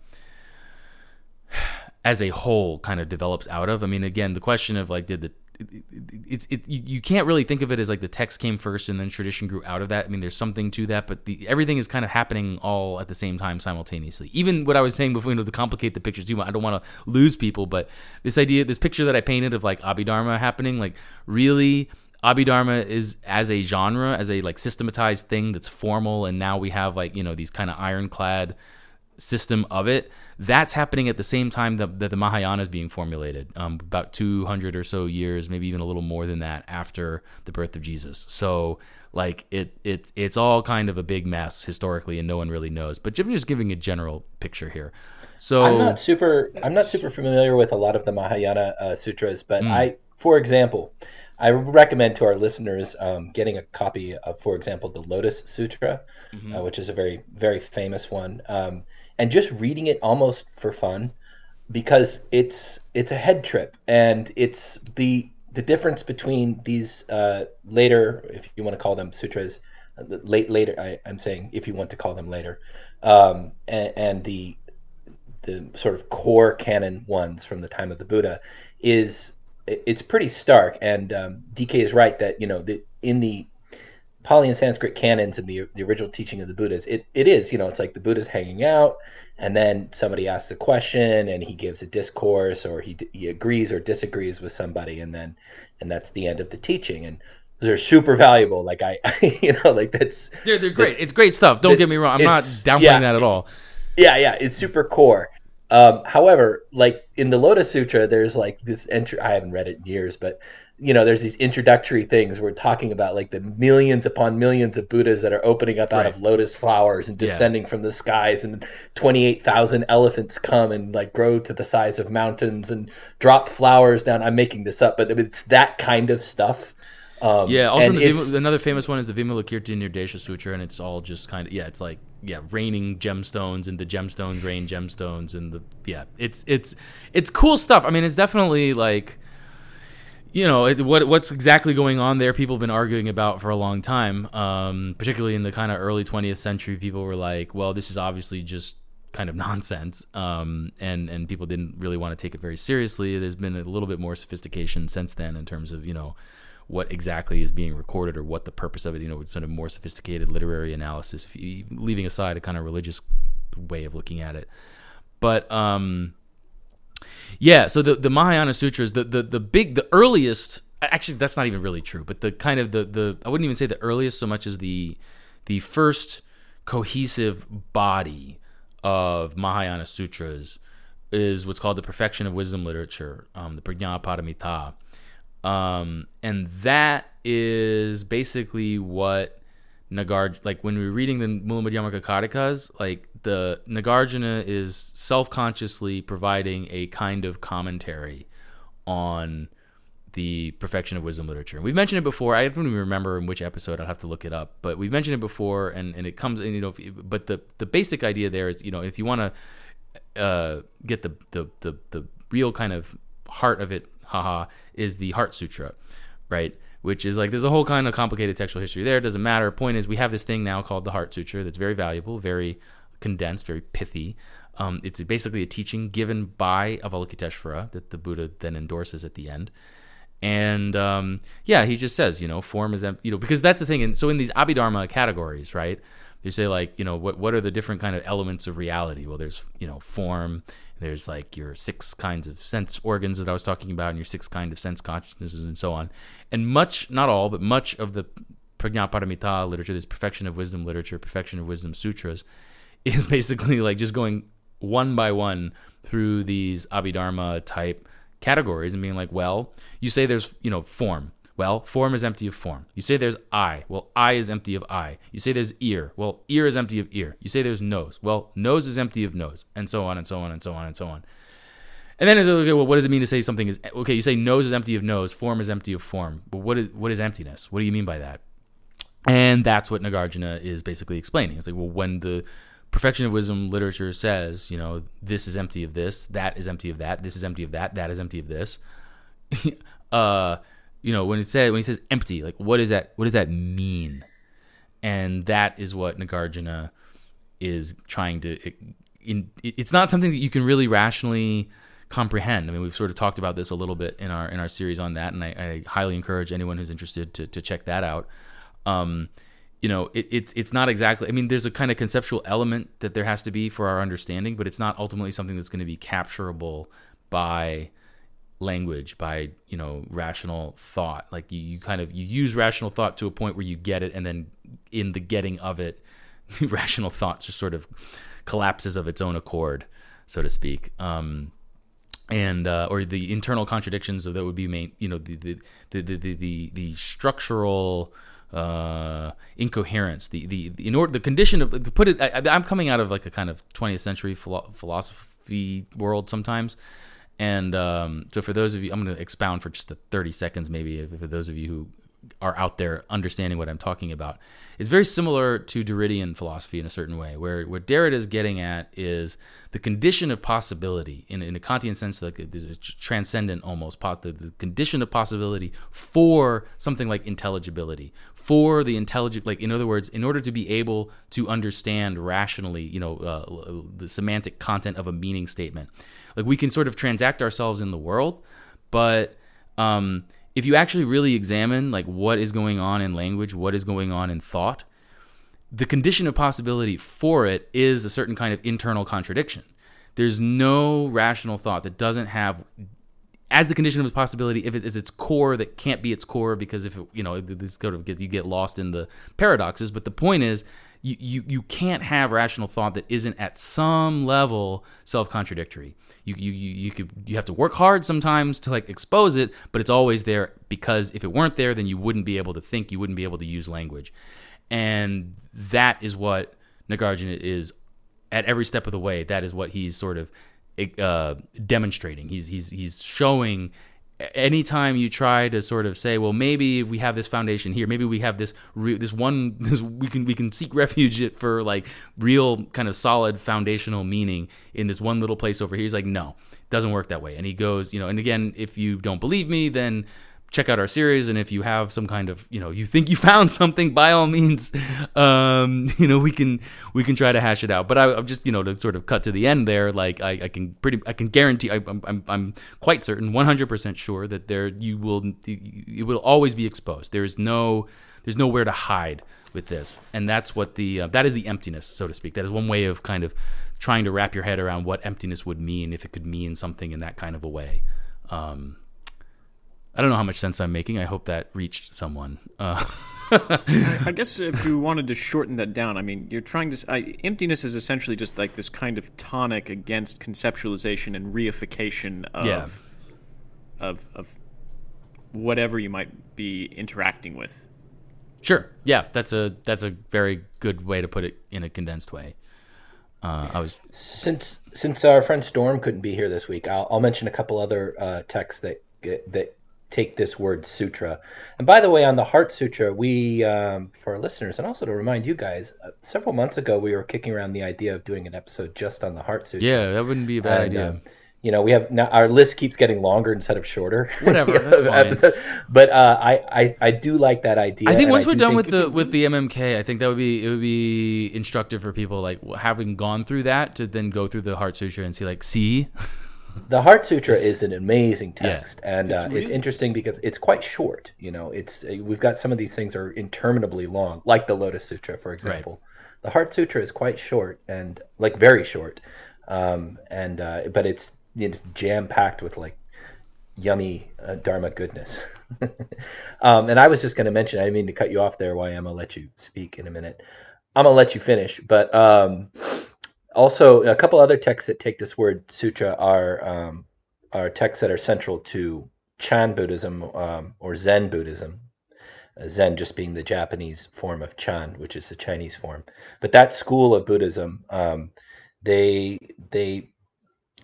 as a whole kind of develops out of. I mean, again, the question of like, did the it's it, it you can't really think of it as like the text came first and then tradition grew out of that. I mean, there's something to that, but the, everything is kind of happening all at the same time simultaneously. Even what I was saying before, you know, to complicate the pictures too much, I don't want to lose people, but this idea, this picture that I painted of like Abhidharma happening, like really Abhidharma is as a genre, as a like systematized thing that's formal, and now we have like, you know, these kind of ironclad system of it. That's happening at the same time that, that the Mahayana is being formulated, um, about two hundred or so years, maybe even a little more than that, after the birth of Jesus. So like it it it's all kind of a big mess historically, and no one really knows. But I'm just giving a general picture here. So I'm not super I'm not super familiar with a lot of the Mahayana uh, sutras, but mm. I, for example, I recommend to our listeners um, getting a copy of, for example, the Lotus Sutra, mm-hmm. uh, which is a very, very famous one, um, and just reading it almost for fun, because it's it's a head trip, and it's the the difference between these uh, later, if you want to call them sutras, uh, late later. I, I'm saying if you want to call them later, um, and, and the the sort of core canon ones from the time of the Buddha is. It's pretty stark, and um, D K is right that, you know, the, in the Pali and Sanskrit canons and the the original teaching of the Buddhas, it, it is, you know, it's like the Buddha's hanging out, and then somebody asks a question, and he gives a discourse, or he he agrees or disagrees with somebody, and then and that's the end of the teaching. And they're super valuable. Like I, I you know, like that's they're they're great. It's great stuff. Don't get me wrong. I'm not downplaying yeah, that at all. Yeah, yeah, it's super core. Um, however, like in the Lotus Sutra, there's like this entry. I haven't read it in years, but you know, there's these introductory things we're talking about, like the millions upon millions of Buddhas that are opening up out right. of lotus flowers and descending yeah. from the skies, and twenty-eight thousand elephants come and like grow to the size of mountains and drop flowers down. I'm making this up, but it's that kind of stuff. Um, yeah. Also, the Vim- another famous one is the Vimalakirti Nirdesha Sutra, and it's all just kind of yeah, it's like. Yeah, raining gemstones, and the gemstones rain gemstones, and the yeah, it's it's it's cool stuff. I mean, it's definitely like, you know, it, what what's exactly going on there. People have been arguing about for a long time, um, particularly in the kind of early twentieth century. People were like, well, this is obviously just kind of nonsense, um, and and people didn't really want to take it very seriously. There's been a little bit more sophistication since then in terms of, you know, what exactly is being recorded or what the purpose of it, you know, sort of more sophisticated literary analysis, if you, leaving aside a kind of religious way of looking at it. But, um, yeah, so the, the Mahayana Sutras, the, the, the big, the earliest, actually that's not even really true, but the kind of the, the, I wouldn't even say the earliest so much as the, the first cohesive body of Mahayana Sutras is what's called the Perfection of Wisdom literature, um, the Prajnaparamita. Um, and that is basically what Nagarjuna, like when we were reading the Mulamadhyamaka Karikas, like the Nagarjuna is self-consciously providing a kind of commentary on the Perfection of Wisdom literature. And we've mentioned it before. I don't even remember in which episode. I'll have to look it up. But we've mentioned it before, and, and it comes, and, you know, if, but the, the basic idea there is, you know, if you want to uh, get the, the, the, the real kind of heart of it, haha, is the Heart Sutra, right? Which is like, there's a whole kind of complicated textual history there. It doesn't matter. Point is, we have this thing now called the Heart Sutra that's very valuable, very condensed, very pithy. Um, it's basically a teaching given by Avalokiteshvara that the Buddha then endorses at the end. And um, yeah, he just says, you know, form is, you know, because that's the thing. And so in these Abhidharma categories, right, you say like, you know, what what are the different kind of elements of reality? Well, there's, you know, form. There's like your six kinds of sense organs that I was talking about, and your six kinds of sense consciousnesses, and so on. And much, not all, but much of the Prajnaparamita literature, this Perfection of Wisdom literature, Perfection of Wisdom sutras, is basically like just going one by one through these Abhidharma type categories and being like, well, you say there's, you know, form. Well, form is empty of form. You say there's eye. Well, eye is empty of eye. You say there's ear. Well, ear is empty of ear. You say there's nose. Well, nose is empty of nose, and so on and so on and so on and so on. And then it's okay. Well, what does it mean to say something is okay? You say nose is empty of nose, form is empty of form. But what is what is emptiness? What do you mean by that? And that's what Nagarjuna is basically explaining. It's like, well, when the perfection of wisdom literature says, you know, this is empty of this, that is empty of that, this is empty of that, that is empty of this. uh, you know, when it said when he says empty, like what is that? What does that mean? And that is what Nagarjuna is trying to. It, in, it's not something that you can really rationally comprehend. I mean, we've sort of talked about this a little bit in our in our series on that, and I, I highly encourage anyone who's interested to to check that out. Um, you know, it, it's it's not exactly. I mean, there's a kind of conceptual element that there has to be for our understanding, but it's not ultimately something that's going to be capturable by language, by you know rational thought. Like you, you kind of you use rational thought to a point where you get it, and then in the getting of it, rational thought just sort of collapses of its own accord, so to speak. Um, and uh, or the internal contradictions that would be main, you know, the the the the the, the structural uh, incoherence, the, the the in order the condition of to put it. I, I'm coming out of like a kind of twentieth century philo- philosophy world sometimes, and um, so for those of you, I'm going to expound for just a thirty seconds, maybe for those of you who are out there understanding what I'm talking about. It's very similar to Derridian philosophy in a certain way, where what Derrida is getting at is the condition of possibility, in, in a Kantian sense, like there's a transcendent almost, the, the condition of possibility for something like intelligibility, for the intelligent, like in other words, in order to be able to understand rationally, you know, uh, the semantic content of a meaning statement. Like we can sort of transact ourselves in the world, but um, if you actually really examine like what is going on in language, what is going on in thought, the condition of possibility for it is a certain kind of internal contradiction. There's no rational thought that doesn't have, as the condition of possibility, if it is its core, that can't be its core, because if it, you know, this sort of gets, you get lost in the paradoxes. But the point is, you, you you can't have rational thought that isn't at some level self-contradictory. You you you you could you have to work hard sometimes to like expose it, but it's always there, because if it weren't there, then you wouldn't be able to think, you wouldn't be able to use language. And that is what Nagarjuna is at every step of the way. That is what he's sort of uh, demonstrating. He's he's he's showing. Anytime you try to sort of say, well, maybe we have this foundation here, maybe we have this re- this one, this, we can we can seek refuge for like real kind of solid foundational meaning in this one little place over here. He's like, no, it doesn't work that way. And he goes, you know, and again, if you don't believe me, then check out our series, and if you have some kind of, you know, you think you found something, by all means, um, you know, we can we can try to hash it out. But I, I'm just, you know, to sort of cut to the end there, like I, I can pretty, I can guarantee, I, I'm, I'm, I'm quite certain, one hundred percent sure that there you will, it will always be exposed. There's no, there's nowhere to hide with this, and that's what the, uh, that is the emptiness, so to speak. That is one way of kind of trying to wrap your head around what emptiness would mean, if it could mean something in that kind of a way. Um, I don't know how much sense I'm making. I hope that reached someone. Uh. I guess if you wanted to shorten that down, I mean, you're trying to... I, emptiness is essentially just like this kind of tonic against conceptualization and reification of, yeah. of, of whatever you might be interacting with. Sure. Yeah, that's a that's a very good way to put it in a condensed way. Uh, I was since since our friend Storm couldn't be here this week, I'll, I'll mention a couple other uh, texts that that take this word sutra. And by the way, on the Heart Sutra, we, um, for our listeners, and also to remind you guys, uh, several months ago, we were kicking around the idea of doing an episode just on the Heart Sutra. Yeah, that wouldn't be a bad and, idea. Um, you know, we have now our list keeps getting longer instead of shorter. Whatever, that's fine. But uh, I, I I do like that idea. I think once I we're done with the a, with the M M K, I think that would be it would be instructive for people like having gone through that to then go through the Heart Sutra and see like, see. The Heart Sutra is an amazing text, yeah, and it's, uh, really... it's interesting because it's quite short. You know, it's we've got some of these things are interminably long, like the Lotus Sutra, for example. Right. The Heart Sutra is quite short and like very short, um, and uh, but it's, you know, jam packed with like yummy uh, Dharma goodness. um, and I was just going to mention, I didn't mean to cut you off there, Y M. I'll let you speak in a minute. I'm gonna let you finish, but. Um, Also, a couple other texts that take this word sutra are um, are texts that are central to Chan Buddhism um, or Zen Buddhism. Uh, Zen just being the Japanese form of Chan, which is the Chinese form. But that school of Buddhism, um, they they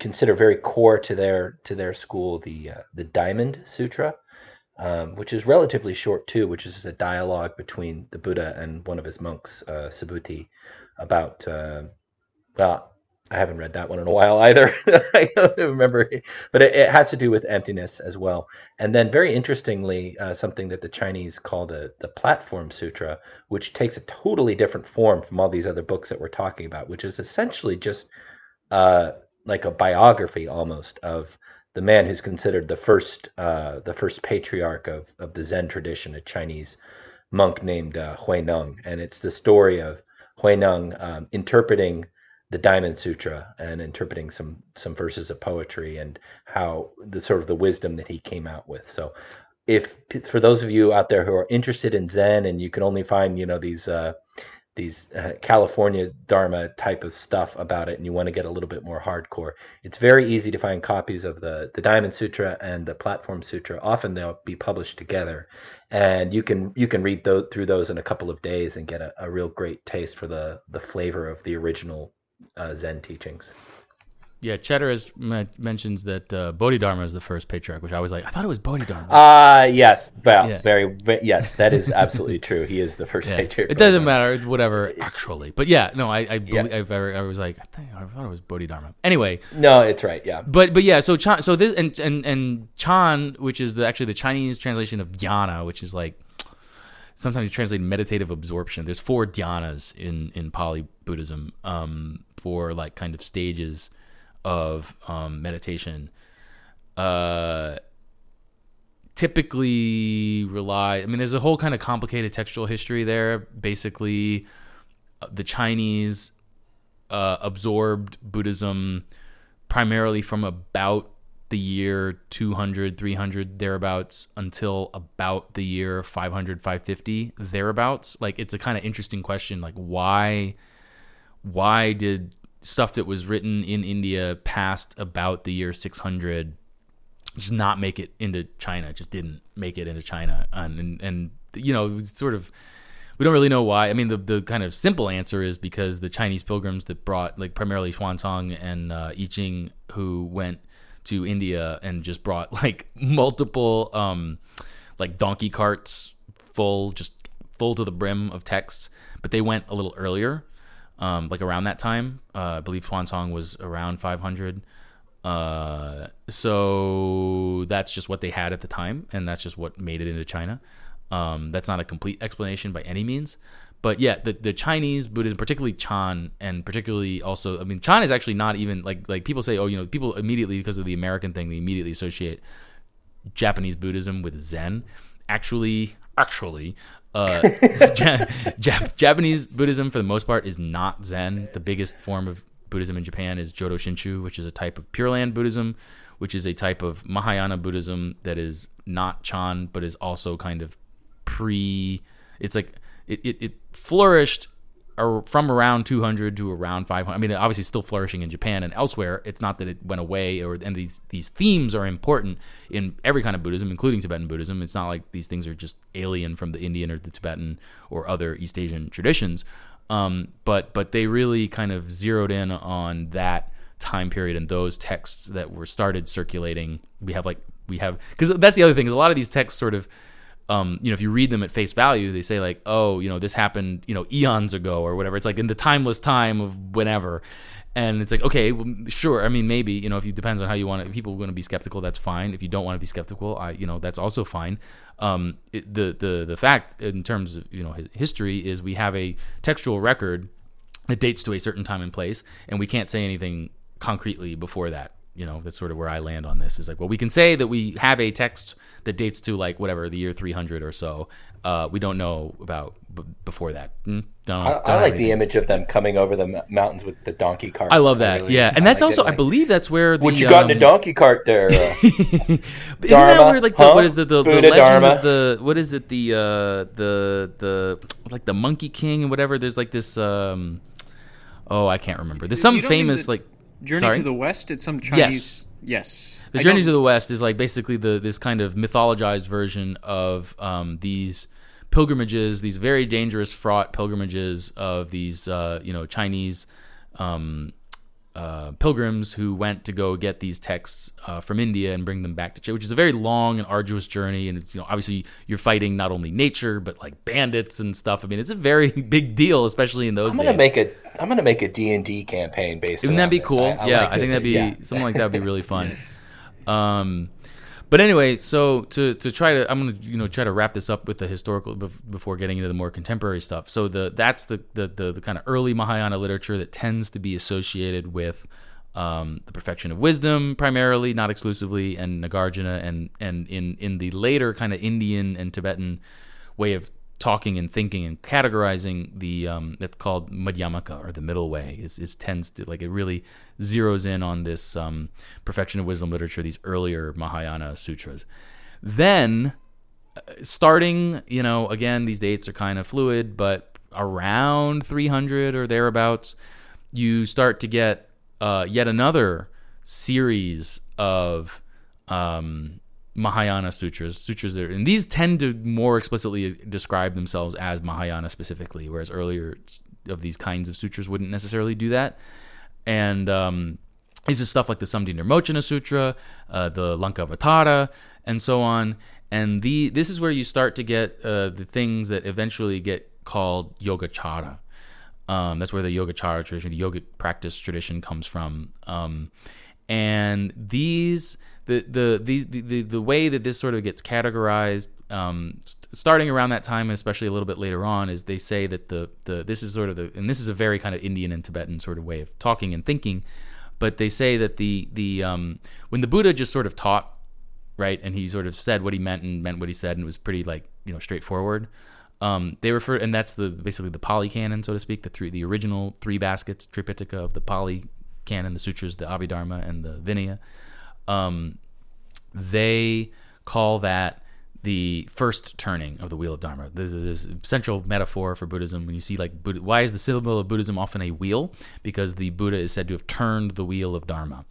consider very core to their to their school the uh, the Diamond Sutra, um, which is relatively short too, which is a dialogue between the Buddha and one of his monks, uh, Subhuti, about uh, well. I haven't read that one in a while either. I don't remember, but it, it has to do with emptiness as well. And then, very interestingly, uh, something that the Chinese call the the Platform Sutra, which takes a totally different form from all these other books that we're talking about, which is essentially just uh, like a biography almost of the man who's considered the first uh, the first patriarch of of the Zen tradition, a Chinese monk named uh, Huineng, and it's the story of Huineng um, interpreting the Diamond Sutra and interpreting some some verses of poetry and how the sort of the wisdom that he came out with. So if for those of you out there who are interested in Zen and you can only find, you know, these uh, these uh, California Dharma type of stuff about it and you want to get a little bit more hardcore, it's very easy to find copies of the, the Diamond Sutra and the Platform Sutra. Often they'll be published together and you can you can read those, through those in a couple of days and get a, a real great taste for the, the flavor of the original Uh, Zen teachings. Yeah, Cheddar has me- mentions that uh, Bodhidharma is the first patriarch, which I was like, I thought it was Bodhidharma. Uh yes, well, Yeah. very, very, yes, that is absolutely true. He is the first Yeah. patriarch. It doesn't matter, it's whatever, actually. But yeah, no, I I, Yeah. believe, I, I was like, I, think, I thought it was Bodhidharma. Anyway, No, it's right. Yeah, but but yeah, so Chan, so this and and and Chan, which is the actually the Chinese translation of dhyana, which is like sometimes translated meditative absorption. There's four dhyanas in in Pali Buddhism, um, for like kind of stages of um, meditation. Uh, typically rely. I mean, there's a whole kind of complicated textual history there. Basically, uh, the Chinese uh, absorbed Buddhism primarily from about the year two hundred, three hundred, thereabouts, until about the year five hundred, five fifty, thereabouts. Like, it's a kind of interesting question. Like, why, why did stuff that was written in India past about the year six hundred just not make it into China? It just didn't make it into China. And, and, and you know, it's sort of, we don't really know why. I mean, the the kind of simple answer is because the Chinese pilgrims that brought, like, primarily Xuanzang and uh, I Ching, who went to India and just brought like multiple um like donkey carts full, just full to the brim of texts, but they went a little earlier, um like around that time. uh, I believe Xuanzang was around five hundred, uh so that's just what they had at the time, and that's just what made it into China. Um that's not a complete explanation by any means. But yeah, the, the Chinese Buddhism, particularly Chan, and particularly also, I mean, Chan is actually not even, like, like people say, oh, you know, people immediately, because of the American thing, they immediately associate Japanese Buddhism with Zen. Actually, actually, uh, ja- Jap- Japanese Buddhism, for the most part, is not Zen. The biggest form of Buddhism in Japan is Jodo Shinshu, which is a type of Pure Land Buddhism, which is a type of Mahayana Buddhism that is not Chan, but is also kind of pre, it's like, It, it, it flourished from around two hundred to around five hundred. I mean, obviously still flourishing in Japan and elsewhere. It's not that it went away, or and these these themes are important in every kind of Buddhism, including Tibetan Buddhism. It's not like these things are just alien from the Indian or the Tibetan or other East Asian traditions. Um, but but they really kind of zeroed in on that time period and those texts that were started circulating. We have like we have because that's the other thing is a lot of these texts sort of. Um, you know, if you read them at face value, they say like, oh, you know, this happened, you know, eons ago or whatever. It's like in the timeless time of whenever. And it's like, okay, well, sure. I mean, maybe, you know, if it depends on how you want it. If people are going to be skeptical, that's fine. If you don't want to be skeptical, I, you know, that's also fine. Um, it, the, the, the fact in terms of, you know, history is we have a textual record that dates to a certain time and place, and we can't say anything concretely before that. You know, that's sort of where I land on this. Is like, well, we can say that we have a text that dates to like whatever the year three hundred or so. Uh, we don't know about b- before that. Mm, don't, I, don't I like anything. the image of them coming over the m- mountains with the donkey cart. I love that. really, yeah, and I that's like also, it, like, I believe that's where the what you got um, in the donkey cart there? Uh, Isn't Dharma, that where like the, huh? what is the the, the Buddha legend Dharma. of the what is it the uh, the the like the Monkey King and whatever? There's like this. Um, oh, I can't remember. There's some You don't mean famous the like. Journey Sorry? to the West. It's some Chinese. Yes. The I Journey don't- to the West is like basically the this kind of mythologized version of um, these pilgrimages, these very dangerous, fraught pilgrimages of these uh, you know Chinese um, uh, pilgrims who went to go get these texts uh, from India and bring them back to China, which is a very long and arduous journey. And it's, you know, obviously you're fighting not only nature but like bandits and stuff. I mean, it's a very big deal, especially in those I'm gonna days. make a I'm gonna make a D and D campaign based. Wouldn't that be this. cool? I, I yeah, like I think this. that'd be yeah. something like that would be really fun. Yes. Um, but anyway, so to to try to, I'm gonna you know try to wrap this up with the historical bef- before getting into the more contemporary stuff. So the that's the the the, the kind of early Mahayana literature that tends to be associated with um, the perfection of wisdom, primarily, not exclusively, and Nagarjuna, and and in in the later kind of Indian and Tibetan way of talking and thinking and categorizing, the um, that's called Madhyamaka, or the middle way, is, is tends to like it really zeroes in on this um, perfection of wisdom literature, these earlier Mahayana sutras. Then, starting, you know, again, these dates are kind of fluid, but around three hundred or thereabouts, you start to get uh, yet another series of um, Mahayana sutras, sutras that, and these tend to more explicitly describe themselves as Mahayana specifically, whereas earlier of these kinds of sutras wouldn't necessarily do that. And um, this is stuff like the Samdhinirmochana Sutra, uh, the Lankavatara, and so on. And the this is where you start to get uh, the things that eventually get called Yogacara. Um, that's where the Yogacara tradition, the yogic practice tradition, comes from. Um, and these The, the the the the way that this sort of gets categorized, um, st- starting around that time, and especially a little bit later on, is they say that the the this is sort of the and this is a very kind of Indian and Tibetan sort of way of talking and thinking, but they say that the the um, when the Buddha just sort of taught, right, and he sort of said what he meant and meant what he said, and it was pretty like you know straightforward. Um, they refer, and that's the basically the Pali Canon, so to speak, the three the original three baskets, Tripitaka of the Pali Canon, the sutras, the Abhidharma, and the Vinaya. Um, they call that the first turning of the wheel of Dharma. This is this central metaphor for Buddhism. When you see like, Buddha, why is the symbol of Buddhism often a wheel? Because the Buddha is said to have turned the wheel of Dharma.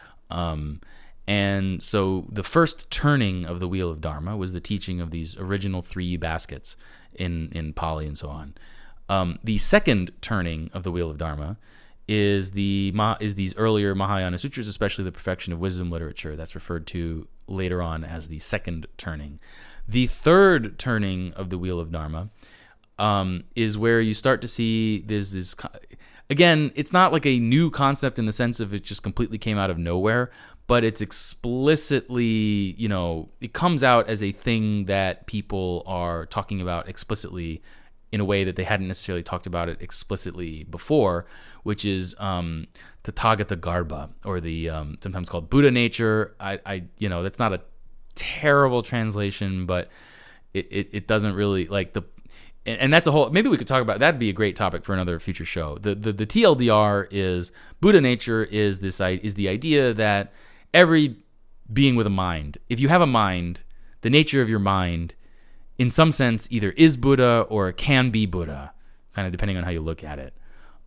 Um, and so the first turning of the wheel of Dharma was the teaching of these original three baskets in, in Pali and so on. Um, the second turning of the wheel of Dharma is the is these earlier Mahayana sutras, especially the perfection of wisdom literature. That's referred to later on as the second turning. The third turning of the wheel of Dharma um, is where you start to see there's this. Again, it's not like a new concept in the sense of it just completely came out of nowhere, but it's explicitly, you know, it comes out as a thing that people are talking about explicitly in a way that they hadn't necessarily talked about it explicitly before, which is um, Tathagata Garbha, or the um, sometimes called Buddha nature. I, I, you know, that's not a terrible translation, but it, it, it doesn't really like the, and, and that's a whole. Maybe we could talk about that'd be a great topic for another future show. The the, the T L D R is Buddha nature is this is the idea that every being with a mind, if you have a mind, the nature of your mind, in some sense, either is Buddha or can be Buddha, kind of depending on how you look at it.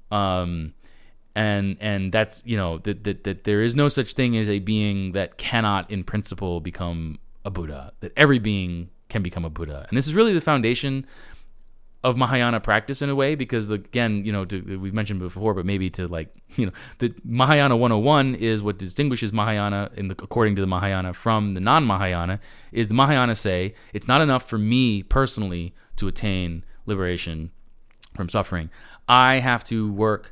Um, and and that's, you know, that, that that there is no such thing as a being that cannot, in principle, become a Buddha. That every being can become a Buddha, and this is really the foundation of Mahayana practice in a way, because the, again, you know, to, we've mentioned before, but maybe to like, you know, the Mahayana one oh one is what distinguishes Mahayana, in the, according to the Mahayana, from the non-Mahayana, is the Mahayana say, it's not enough for me personally to attain liberation from suffering. I have to work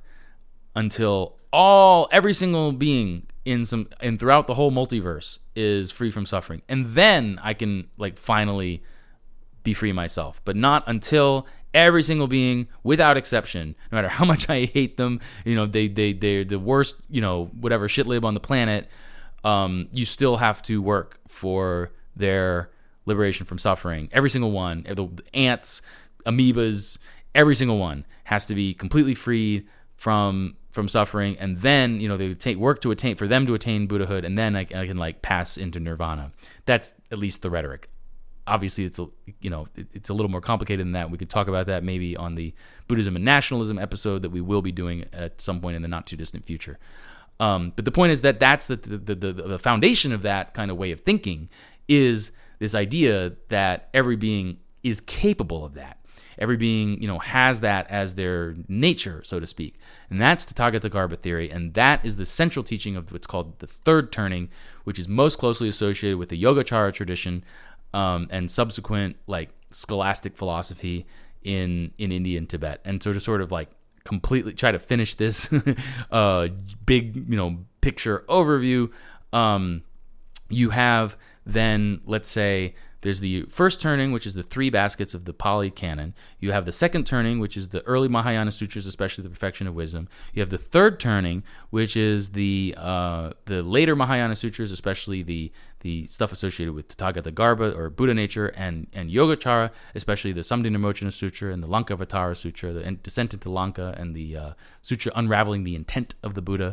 until all, every single being in some, and throughout the whole multiverse is free from suffering. And then I can like finally be free myself, but not until every single being, without exception, no matter how much I hate them, you know, they they they're the worst, you know, whatever shitlib on the planet. Um, you still have to work for their liberation from suffering. Every single one, the ants, amoebas, every single one has to be completely freed from from suffering, and then, you know, they take work to attain for them to attain Buddhahood, and then I, I can like pass into nirvana. That's at least the rhetoric. Obviously, it's a, you know, it's a little more complicated than that. We could talk about that maybe on the Buddhism and Nationalism episode that we will be doing at some point in the not too distant future. Um, but the point is that that's the the, the the foundation of that kind of way of thinking, is this idea that every being is capable of that. Every being, you know, has that as their nature, so to speak. And that's the Tathagata theory, and that is the central teaching of what's called the third turning, which is most closely associated with the Yogacara tradition um, and subsequent like scholastic philosophy in in India and Tibet. And so to sort of like completely try to finish this uh, big, you know, picture overview, um, you have then, let's say, there's the first turning, which is the three baskets of the Pali Canon. You have the second turning, which is the early Mahayana sutras, especially the Perfection of Wisdom. You have the third turning, which is the uh, the later Mahayana sutras, especially the the stuff associated with Tathagata Garbha or Buddha nature, and and Yogacara, especially the Samdhinirmochana Sutra and the Lankavatara Sutra, the descent into Lanka, and the uh, sutra unraveling the intent of the Buddha,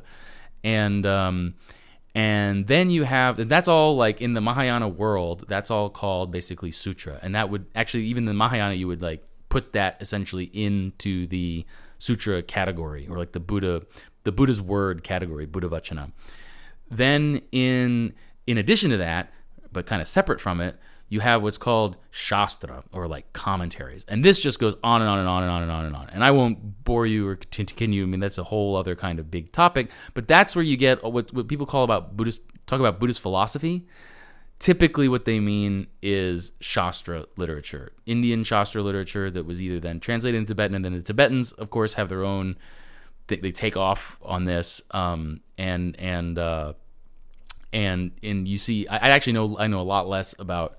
and um, And then you have, and that's all like in the Mahayana world, that's all called basically sutra. And that would actually, even the Mahayana, you would like put that essentially into the sutra category, or like the Buddha, the Buddha's word category, Buddha Vachana. Then in, in addition to that, but kind of separate from it, you have what's called Shastra, or like commentaries. And this just goes on and on and on and on and on and on. And I won't bore you or continue. I mean, that's a whole other kind of big topic. But that's where you get what, what people call about Buddhist, talk about Buddhist philosophy. Typically what they mean is Shastra literature, Indian Shastra literature that was either then translated into Tibetan, and then the Tibetans, of course, have their own, they, they take off on this. Um, and, and, uh, and, and you see, I, I actually know, I know a lot less about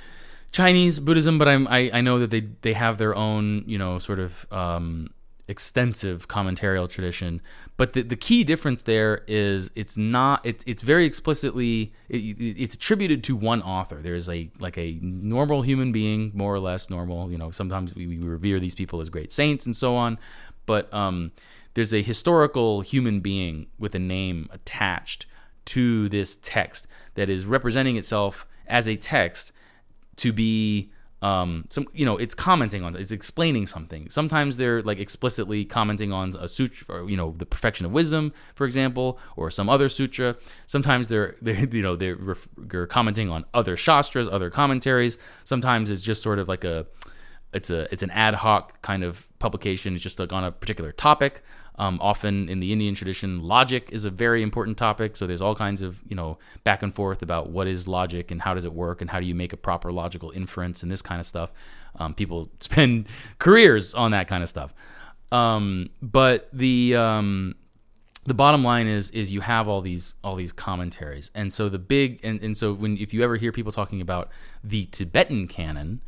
Chinese Buddhism, but I'm, I I know that they they have their own, you know, sort of um, extensive commentarial tradition. But the, the key difference there is it's not it's it's very explicitly it, it's attributed to one author. There's a like a normal human being, more or less normal. You know, sometimes we, we revere these people as great saints and so on. But um, there's a historical human being with a name attached to this text that is representing itself as a text to be um some you know it's commenting on it's explaining something. Sometimes they're like explicitly commenting on a sutra, or you know the Perfection of Wisdom, for example, or some other sutra. Sometimes they're they you know they're, ref, they're commenting on other shastras, other commentaries. Sometimes it's just sort of like a it's a it's an ad hoc kind of publication. It's just like on a particular topic. Um, often in the Indian tradition, logic is a very important topic. So there's all kinds of, you know, back and forth about what is logic and how does it work and how do you make a proper logical inference and this kind of stuff. Um, people spend careers on that kind of stuff. Um, but the um, the bottom line is is you have all these all these commentaries, and so the big and, and so when if you ever hear people talking about the Tibetan canon.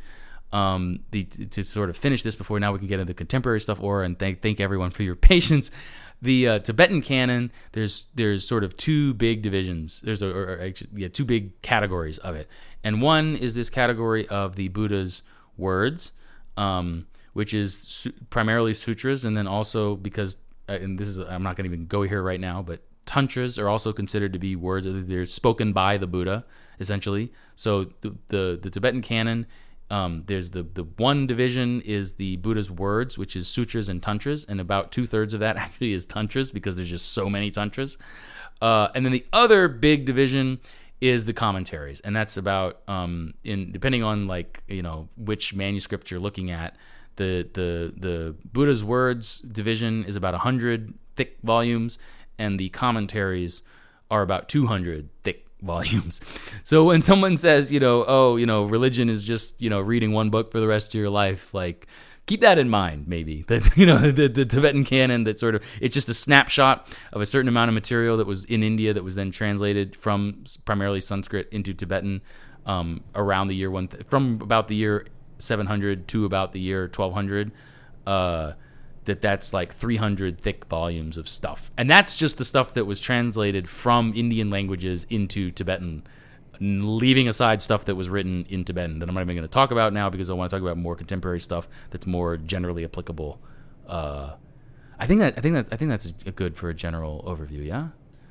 Um, the, to sort of finish this before now we can get into the contemporary stuff, or and thank thank everyone for your patience. The uh, Tibetan canon, there's there's sort of two big divisions. There's a, or, or actually, yeah, two big categories of it, and one is this category of the Buddha's words, um, which is su- primarily sutras, and then also because uh, and this is I'm not going to even go here right now, but tantras are also considered to be words that they're spoken by the Buddha, essentially. So the the, the Tibetan canon. Um, there's the, the one division is the Buddha's words, which is sutras and tantras, and about two-thirds of that actually is tantras because there's just so many tantras. Uh, and then the other big division is the commentaries, and that's about, um, in depending on like you know which manuscript you're looking at, the the the Buddha's words division is about one hundred thick volumes, and the commentaries are about two hundred thick volumes. So when someone says, you know, oh, you know, religion is just, you know, reading one book for the rest of your life, like, keep that in mind, maybe. That, you know, the, the Tibetan canon, that sort of, it's just a snapshot of a certain amount of material that was in India that was then translated from primarily Sanskrit into Tibetan um, around the year one, from about the year seven hundred to about the year twelve hundred. Uh, that that's like three hundred thick volumes of stuff. And that's just the stuff that was translated from Indian languages into Tibetan, leaving aside stuff that was written in Tibetan that I'm not even going to talk about now because I want to talk about more contemporary stuff that's more generally applicable. Uh, I think that I think that I think that's a good for a general overview, yeah?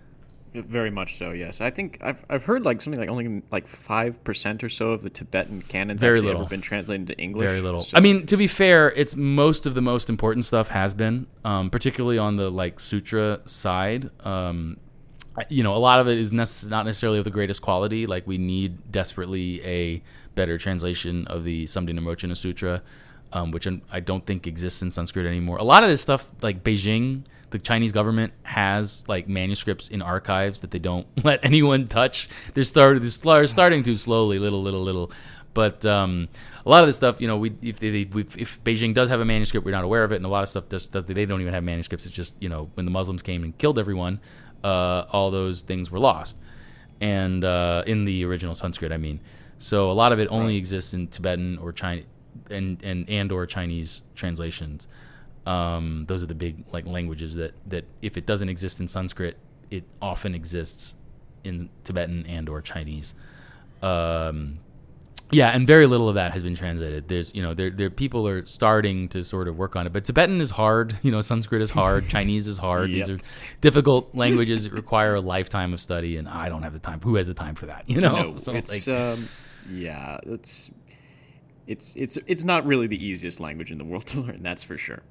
Very much so, yes. I think I've I've heard like something like only like five percent or so of the Tibetan canons Very actually little. ever been translated into English. Very little. So I mean, to be fair, it's most of the most important stuff has been, um, particularly on the like sutra side. Um, you know, a lot of it is nece- not necessarily of the greatest quality. Like we need desperately a better translation of the Samdhinirmochana Sutra. um, which I don't think exists in Sanskrit anymore. A lot of this stuff, like Beijing, the Chinese government has like manuscripts in archives that they don't let anyone touch. They're started, they're starting to slowly, little, little, little. But um, a lot of this stuff, you know, we if they, we, if Beijing does have a manuscript, we're not aware of it, and a lot of stuff does, they don't even have manuscripts. It's just, you know, when the Muslims came and killed everyone, uh, all those things were lost, and uh, in the original Sanskrit, I mean. So a lot of it only right. exists in Tibetan or China, and and and or Chinese translations. Um, those are the big like languages that that if it doesn't exist in Sanskrit, it often exists in Tibetan and or Chinese. Um, Yeah, and very little of that has been translated. There's, you know, there, there people are starting to sort of work on it, but Tibetan is hard. You know, Sanskrit is hard. Chinese is hard. Yep. These are difficult languages that require a lifetime of study, and I don't have the time. Who has the time for that? You know, no, so, it's like, um, yeah, it's it's it's it's not really the easiest language in the world to learn. That's for sure.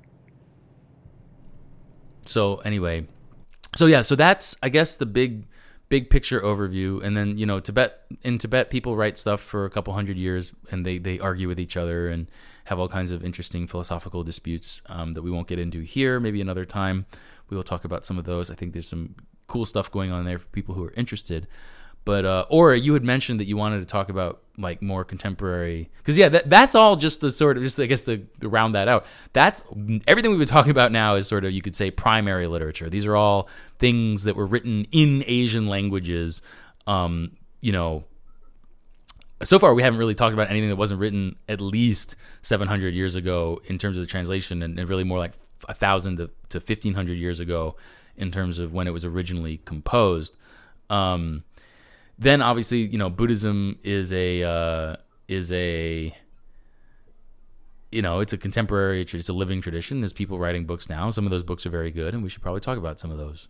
So anyway, so yeah, so that's I guess the big. Big picture overview, and then, you know, Tibet in Tibet people write stuff for a couple hundred years, and they, they argue with each other and have all kinds of interesting philosophical disputes um, that we won't get into here. Maybe another time we will talk about some of those. I think there's some cool stuff going on there for people who are interested. But uh, or you had mentioned that you wanted to talk about like more contemporary, because yeah, that that's all just the sort of just I guess to, to round that out. That everything we've been talking about now is sort of, you could say, primary literature. These are all things that were written in Asian languages. Um, you know, so far we haven't really talked about anything that wasn't written at least seven hundred years ago in terms of the translation, and, and really more like a thousand to, to fifteen hundred years ago in terms of when it was originally composed. Um, Then obviously, you know, Buddhism is a uh, is a you know it's a contemporary, it's a living tradition. There's people writing books now. Some of those books are very good, and we should probably talk about some of those.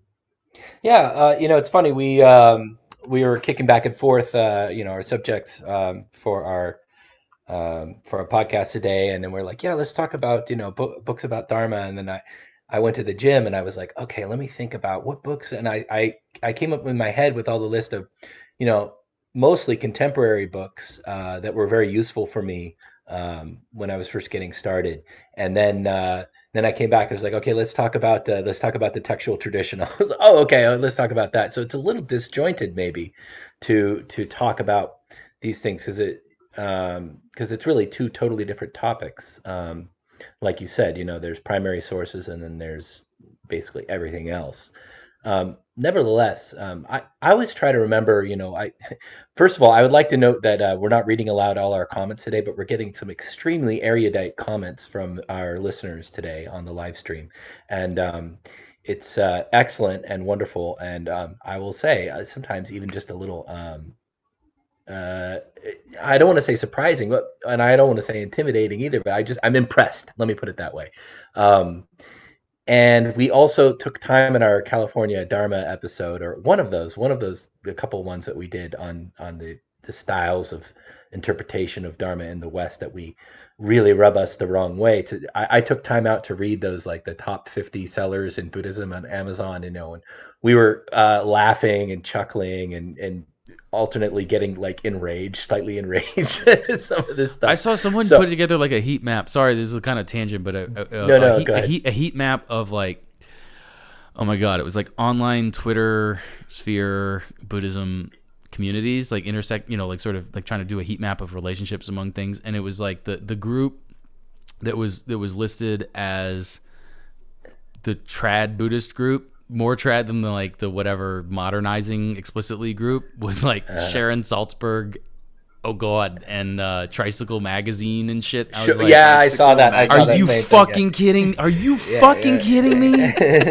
Yeah, uh, you know, it's funny. We um, we were kicking back and forth, uh, you know, our subjects um, for our um, for our podcast today, and then we're like, yeah, let's talk about you know bo- books about Dharma, and then I. I went to the gym and I was like, okay, let me think about what books. And I, I, I came up in my head with all the list of, you know, mostly contemporary books uh, that were very useful for me um, when I was first getting started. And then, uh, then I came back and was like, okay, let's talk about, uh, let's talk about the textual tradition. I was like, oh, okay, oh, let's talk about that. So it's a little disjointed maybe to, to talk about these things because it, um, because it's really two totally different topics. Um, Like you said, you know, there's primary sources and then there's basically everything else. Um, nevertheless, um, I, I always try to remember, you know, I first of all, I would like to note that uh, we're not reading aloud all our comments today, but we're getting some extremely erudite comments from our listeners today on the live stream. And um, it's uh, excellent and wonderful. And um, I will say uh, sometimes even just a little um, Uh, I don't want to say surprising, but and I don't want to say intimidating either, but I just I'm impressed. Let me put it that way. Um, and we also took time in our California Dharma episode, or one of those, one of those, the couple ones that we did on on the the styles of interpretation of Dharma in the West that we really rub us the wrong way. To I, I took time out to read those, like the top fifty sellers in Buddhism on Amazon, you know, and we were uh, laughing and chuckling and and. alternately getting like enraged, slightly enraged at some of this stuff. I saw someone so, put together like a heat map. Sorry, this is a kind of tangent, but a, a, no, no, a, heat, go a, ahead. heat, a heat map of like, oh my God, it was like online Twitter sphere Buddhism communities, like intersect, you know, like sort of like trying to do a heat map of relationships among things. And it was like the, the group that was, that was listed as the trad Buddhist group, more trad than the like the whatever modernizing explicitly group, was like uh, Sharon Salzberg, oh god, and uh, Tricycle Magazine and shit. I was sure, like, yeah, I saw that. I saw Are that you same fucking thing, yeah. kidding? Are you yeah, fucking yeah. kidding me?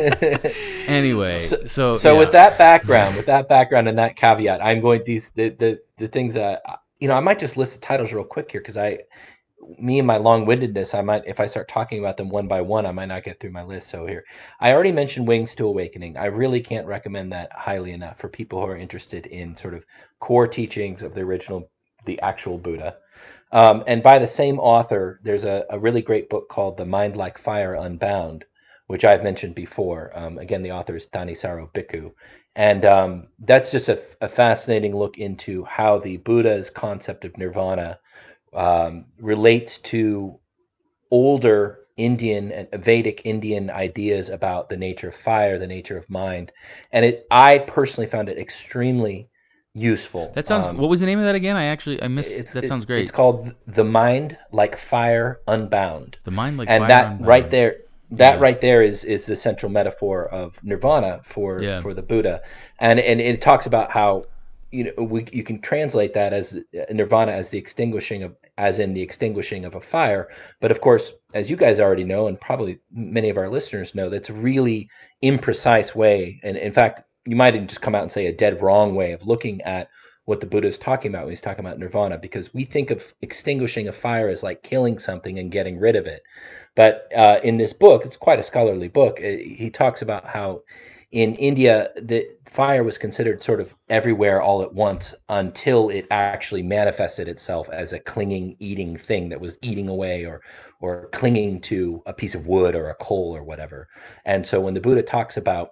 Anyway, so so, so yeah. with that background, with that background and that caveat, I'm going these the the the things that you know. I might just list the titles real quick here because I. Me and my long-windedness, I might, if I start talking about them one by one, I might not get through my list. So here, I already mentioned Wings to Awakening. I really can't recommend that highly enough for people who are interested in sort of core teachings of the original, the actual Buddha. Um, and by the same author, there's a, a really great book called The Mind Like Fire Unbound, which I've mentioned before. Um, again, the author is Thanissaro Bhikkhu. And um, that's just a, a fascinating look into how the Buddha's concept of nirvana Um, relates to older Indian and Vedic Indian ideas about the nature of fire, the nature of mind, and it. I personally found it extremely useful. That sounds. Um, what was the name of that again? I actually I missed. it's That it, sounds great. It's called The Mind Like Fire Unbound. The Mind Like And Fire that Unbound. right there, that Yeah. right there is is the central metaphor of nirvana for Yeah. for the Buddha, and and it talks about how, you know, we you can translate that as nirvana as the extinguishing of as in the extinguishing of a fire, but of course, as you guys already know, and probably many of our listeners know, that's a really imprecise way, and in fact, you might even just come out and say a dead wrong way of looking at what the Buddha is talking about when he's talking about nirvana, because we think of extinguishing a fire as like killing something and getting rid of it. But uh, in this book, it's quite a scholarly book. uh, He talks about how in India, the fire was considered sort of everywhere all at once until it actually manifested itself as a clinging, eating thing that was eating away or or clinging to a piece of wood or a coal or whatever. And so when the Buddha talks about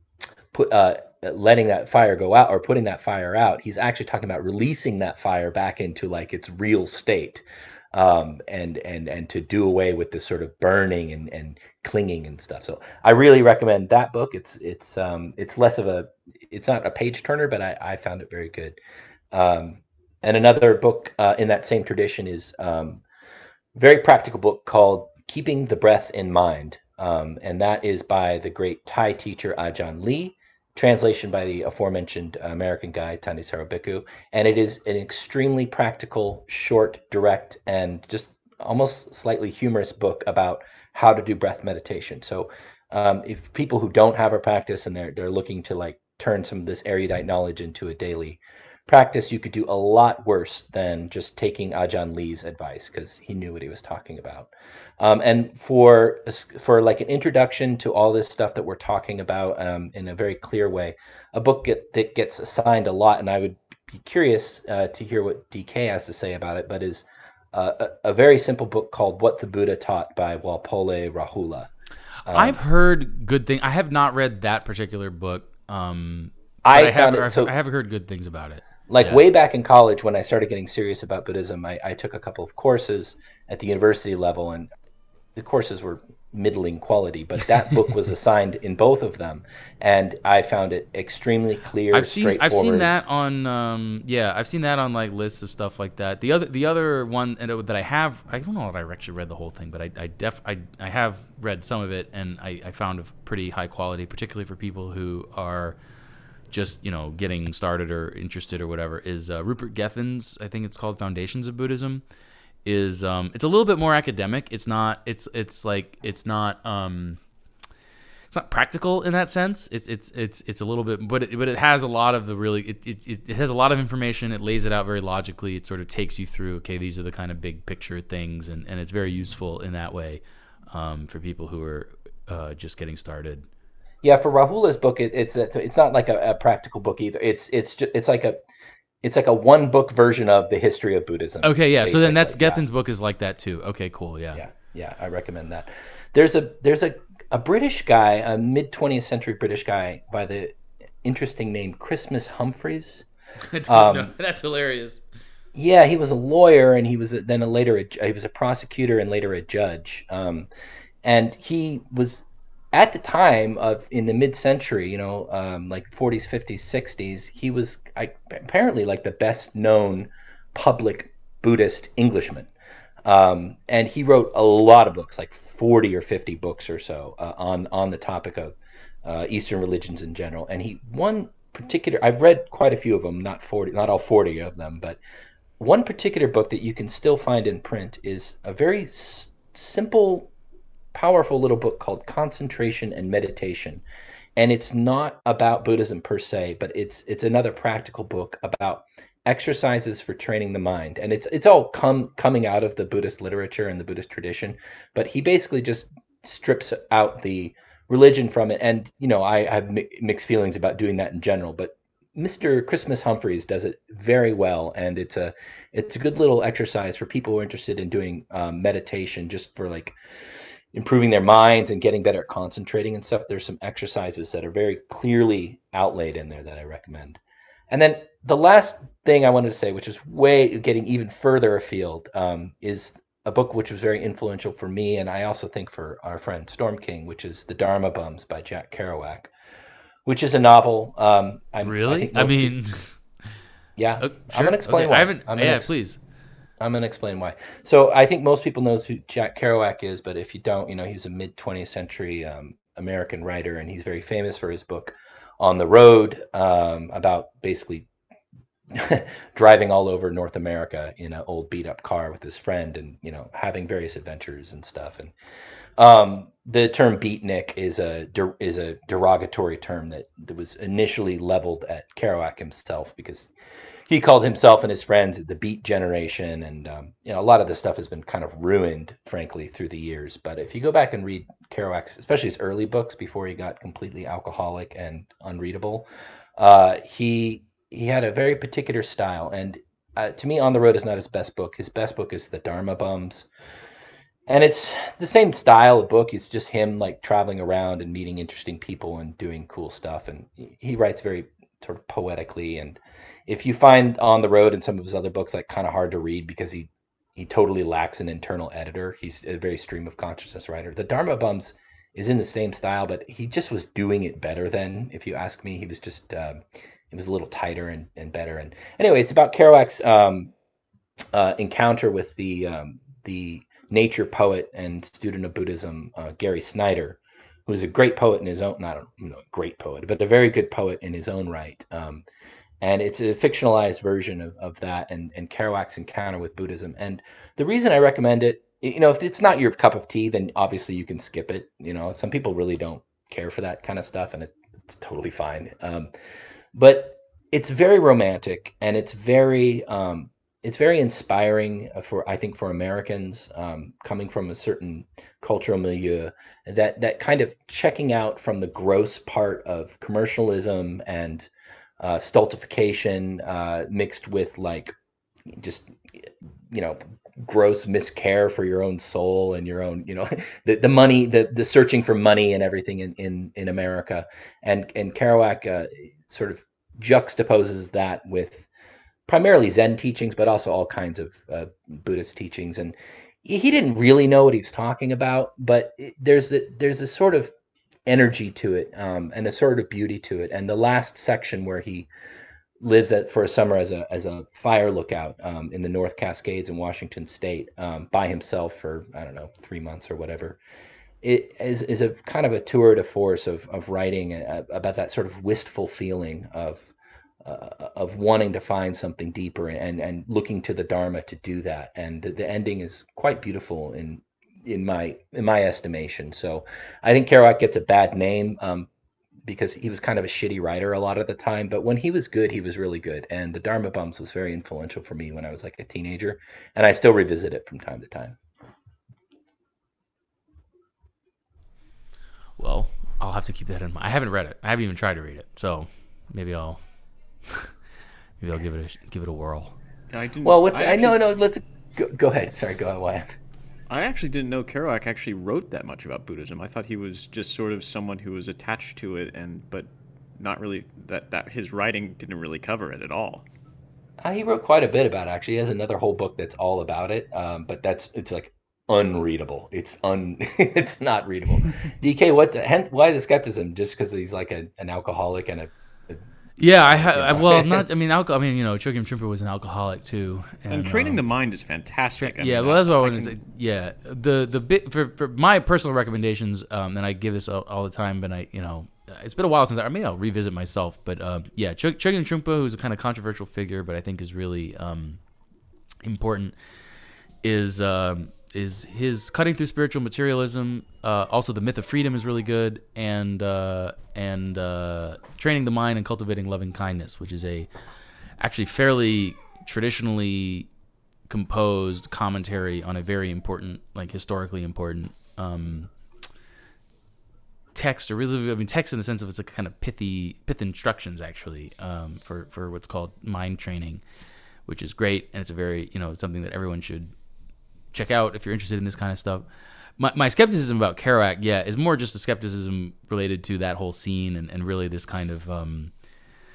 put uh, letting that fire go out or putting that fire out, he's actually talking about releasing that fire back into like its real state, um, and and and to do away with this sort of burning and, and clinging and stuff. So I really recommend that book. It's it's um, it's less of a it's not a page turner, but I, I found it very good. Um, and another book uh, in that same tradition is um, a very practical book called Keeping the Breath in Mind, um, and that is by the great Thai teacher Ajahn Lee. Translation by the aforementioned American guy, Thanissaro Bhikkhu. And it is an extremely practical, short, direct, and just almost slightly humorous book about how to do breath meditation. So um, if people who don't have a practice and they're, they're looking to like turn some of this erudite knowledge into a daily practice, you could do a lot worse than just taking Ajahn Lee's advice, because he knew what he was talking about. Um, and for for like an introduction to all this stuff that we're talking about um, in a very clear way, a book get, that gets assigned a lot, and I would be curious uh, to hear what D K has to say about it, but is uh, a, a very simple book called What the Buddha Taught by Walpole Rahula. Um, I've heard good things. I have not read that particular book. Um, I, but I, have, found it so. I have heard good things about it. Like Yeah. way back in college, when I started getting serious about Buddhism, I, I took a couple of courses at the university level, and the courses were middling quality, but that book was assigned in both of them, and I found it extremely clear, I've seen I've straightforward. seen that on um yeah I've seen that on like lists of stuff like that. The other the other one that I have, I don't know if I actually read the whole thing, but I I def I, I have read some of it, and I, I found it pretty high quality, particularly for people who are just, you know, getting started or interested or whatever. Is uh, Rupert Gethin's, I think it's called Foundations of Buddhism. Is um it's a little bit more academic. It's not it's it's like it's not um it's not practical in that sense. It's it's it's it's a little bit, but it, but it has a lot of the really it, it it has a lot of information. It lays it out very logically. It sort of takes you through, okay, these are the kind of big picture things, and, and it's very useful in that way um, for people who are uh, just getting started. Yeah, for Rahula's book, it, it's a, it's not like a, a practical book either. It's it's just, it's like a it's like a one book version of the history of Buddhism. Okay, yeah. So then that's basically. Gethin's book is like that too. Okay, cool. Yeah. Yeah, yeah, I recommend that. There's a there's a, a British guy, a mid twentieth century British guy by the interesting name Christmas Humphreys. Um, No, that's hilarious. Yeah, he was a lawyer, and he was a, then a later a, he was a prosecutor and later a judge. Um, and he was at the time of in the mid-century, you know, um, like forties, fifties, sixties. He was I, apparently like the best known public Buddhist Englishman. Um, and he wrote a lot of books, like forty or fifty books or so, uh, on on the topic of uh, Eastern religions in general. And he one particular I've read quite a few of them, not forty, not all forty of them, but one particular book that you can still find in print is a very s- simple, powerful little book called Concentration and Meditation. And it's not about Buddhism per se, but it's it's another practical book about exercises for training the mind. And it's it's all come coming out of the Buddhist literature and the Buddhist tradition, but he basically just strips out the religion from it. And, you know, I, I have mi- mixed feelings about doing that in general, but Mister Christmas Humphreys does it very well, and it's a it's a good little exercise for people who are interested in doing um, meditation, just for like improving their minds and getting better at concentrating and stuff. There's some exercises that are very clearly outlaid in there that I recommend. And then the last thing I wanted to say, which is way getting even further afield, um, is a book which was very influential for me, and I also think for our friend Storm King, which is The Dharma Bums by Jack Kerouac, which is a novel. Um, I'm, I Really? think I most mean, people- yeah, uh, I'm sure. going to explain Okay, why. I haven't. I'm gonna Yeah, ex- please. I'm going to explain why. So I think most people knows who Jack Kerouac is, but if you don't, you know, he's a mid twentieth century um, American writer, and he's very famous for his book On the Road, um, about basically driving all over North America in an old beat up car with his friend, and you know, having various adventures and stuff. And um, the term beatnik is a der- is a derogatory term that, that was initially leveled at Kerouac himself, because he called himself and his friends the Beat Generation, and um, you know, a lot of this stuff has been kind of ruined, frankly, through the years. But if you go back and read Kerouac's, especially his early books before he got completely alcoholic and unreadable, uh, he he had a very particular style. And uh, to me, On the Road is not his best book. His best book is The Dharma Bums, and it's the same style of book. It's just him like traveling around and meeting interesting people and doing cool stuff. And he he writes very sort of poetically. And if you find On the Road and some of his other books like kind of hard to read because he he totally lacks an internal editor. He's a very stream of consciousness writer. The Dharma Bums is in the same style, but he just was doing it better then. If you ask me, he was just um, it was a little tighter and, and better. And anyway, it's about Kerouac's um, uh, encounter with the um, the nature poet and student of Buddhism, uh, Gary Snyder, who is a great poet in his own, not a you know, great poet, but a very good poet in his own right. Um, and it's a fictionalized version of, of that and, and Kerouac's encounter with Buddhism. And the reason I recommend it, you know, if it's not your cup of tea, then obviously you can skip it. You know, some people really don't care for that kind of stuff, and it, it's totally fine. Um, but it's very romantic, and it's very um, it's very inspiring for I think for Americans um, coming from a certain cultural milieu, that that kind of checking out from the gross part of commercialism and uh, stultification uh, mixed with like just you know gross miscare for your own soul and your own you know the, the money the the searching for money and everything in in, in America. And and Kerouac uh, sort of juxtaposes that with primarily Zen teachings, but also all kinds of uh, Buddhist teachings. And he didn't really know what he was talking about, but it, there's a, there's a sort of energy to it, um, and a sort of beauty to it. And the last section where he lives at, for a summer as a as a fire lookout um, in the North Cascades in Washington State um, by himself for I don't know three months or whatever. It is is a kind of a tour de force of of writing a, about that sort of wistful feeling of uh, of wanting to find something deeper and and looking to the Dharma to do that. And the, the ending is quite beautiful in in my in my estimation. So I think Kerouac gets a bad name. Um, because he was kind of a shitty writer a lot of the time. But when he was good, he was really good. And the Dharma Bums was very influential for me when I was like a teenager. And I still revisit it from time to time. Well, I'll have to keep that in mind. I haven't read it. I haven't even tried to read it. So maybe I'll maybe I'll give it a give it a whirl. I didn't. Well, what's, I, I actually, know, no, let's go, go ahead. Sorry, go ahead, Wyatt. I actually didn't know Kerouac actually wrote that much about Buddhism. I thought he was just sort of someone who was attached to it, and but not really that that his writing didn't really cover it at all. Uh, he wrote quite a bit about it, actually. He has another whole book that's all about it, um, but that's it's like unreadable. It's un, it's not readable. D K, what? The, hence, why the skepticism? Just because he's like a, an alcoholic and a, a Yeah, I have. You know. Well, not. I mean, alcohol. I mean, you know, Chogyam Trungpa was an alcoholic too. And, and training um, the mind is fantastic. Tra- I yeah, mean, well, that's what I, I wanted wanted to say. Yeah, the the bit for, for my personal recommendations, um, and I give this all, all the time, but I, you know, it's been a while since I, I mean, I'll revisit myself, but um, yeah, Ch- Chogyam Trungpa, who's a kind of controversial figure, but I think is really um, important, is. Um, is his Cutting Through Spiritual Materialism. Uh, also, The Myth of Freedom is really good, and uh, and uh, Training the Mind and Cultivating Loving Kindness, which is a actually fairly traditionally composed commentary on a very important, like historically important um, text, or really, I mean, text in the sense of it's a kind of pithy, pith instructions actually um, for for what's called mind training, which is great, and it's a very, you know, something that everyone should check out if you're interested in this kind of stuff. My my skepticism about Kerouac, yeah, is more just a skepticism related to that whole scene and, and really this kind of um,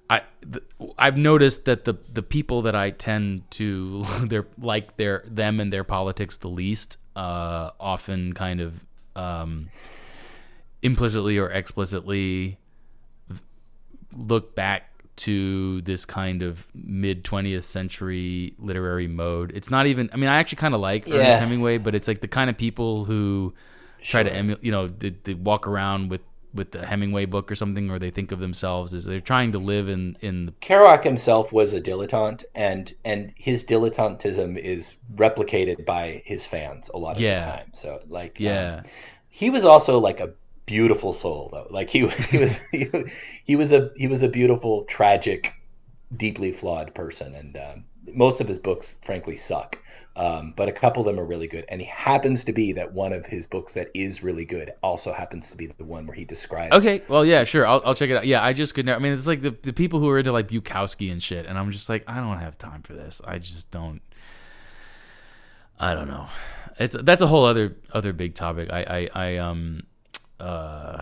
I th- I've noticed that the the people that I tend to they're like their them and their politics the least uh, often kind of um, implicitly or explicitly look back to this kind of mid twentieth century literary mode. It's not even, I mean, I actually kind of like Yeah. Ernest Hemingway, but it's like the kind of people who try to Sure. emulate, you know, they, they walk around with, with the Hemingway book or something, or they think of themselves as they're trying to live in, in the, Kerouac himself was a dilettante, and and his dilettantism is replicated by his fans a lot of Yeah. the time. So like, yeah. um, he was also like a beautiful soul, though. Like he he was he, he was a he was a beautiful, tragic, deeply flawed person, and um, most of his books, frankly, suck. Um, but a couple of them are really good, and he happens to be that one of his books that is really good also happens to be the one where he describes. Okay, well, yeah, sure, I'll, I'll check it out. Yeah, I just could never, I mean, it's like the, the people who are into like Bukowski and shit, and I'm just like, I don't have time for this. I just don't, I don't know. It's that's a whole other other big topic. I I, I um uh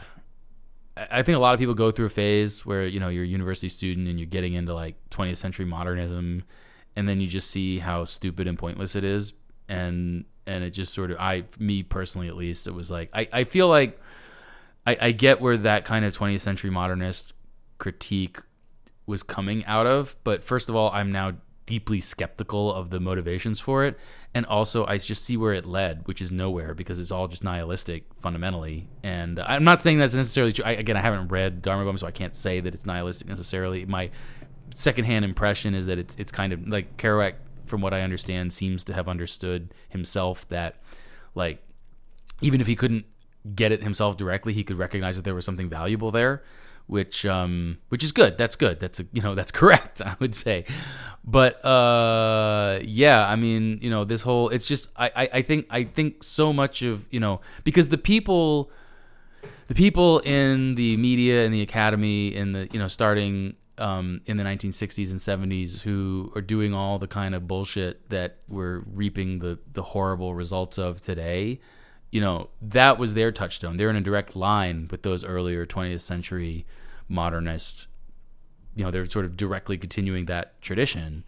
I think a lot of people go through a phase where, you know, you're a university student and you're getting into like twentieth century modernism, and then you just see how stupid and pointless it is, and and it just sort of, I me personally at least, it was like I, I feel like I, I get where that kind of twentieth century modernist critique was coming out of, but first of all, I'm now deeply skeptical of the motivations for it, and also I just see where it led, which is nowhere, because it's all just nihilistic fundamentally. And I'm not saying that's necessarily true. I, again, I haven't read Dharma Bum, so I can't say that it's nihilistic necessarily. My secondhand impression is that it's it's kind of like Kerouac, from what I understand, seems to have understood himself that, like, even if he couldn't get it himself directly, he could recognize that there was something valuable there, which um which is good. That's good. That's a, you know, that's correct, I would say. But uh yeah, I mean, you know, this whole, it's just I, I I think I think so much of, you know, because the people the people in the media and the academy in the, you know, starting um in the nineteen sixties and seventies, who are doing all the kind of bullshit that we're reaping the the horrible results of today, you know, that was their touchstone. They're in a direct line with those earlier twentieth century modernist, you know, they're sort of directly continuing that tradition.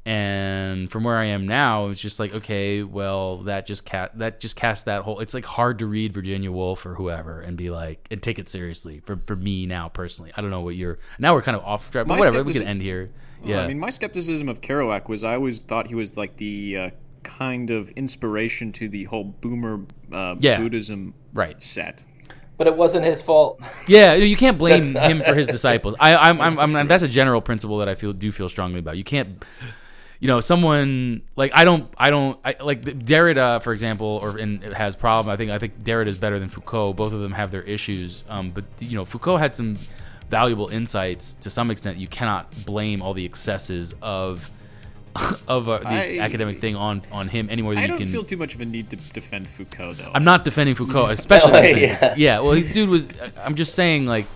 And from where I am now, it's just like, okay, well, that just ca- that just cast that whole, it's like hard to read Virginia Woolf or whoever and be like, and take it seriously for, for me now personally. I don't know what you're, now we're kind of off track, but My whatever, we skeptici- can end here. Well, Yeah. I mean, my skepticism of Kerouac was I always thought he was like the uh, kind of inspiration to the whole boomer uh, Yeah. Buddhism Right. set. But it wasn't his fault. Yeah, you can't blame That's- him for his disciples. I, I'm, I'm, That's I'm, true. that's a general principle that I feel do feel strongly about. You can't, you know, someone like I don't, I don't, I, like Derrida, for example, or and has problem. I think, I think Derrida is better than Foucault. Both of them have their issues, um, but you know, Foucault had some valuable insights to some extent. You cannot blame all the excesses of of uh, the I- academic thing on on him any more than I you don't can. feel too much of a need to defend Foucault, though. I'm not defending Foucault, especially. Oh, defending yeah. Foucault. Yeah, well, the dude was. I'm just saying, like,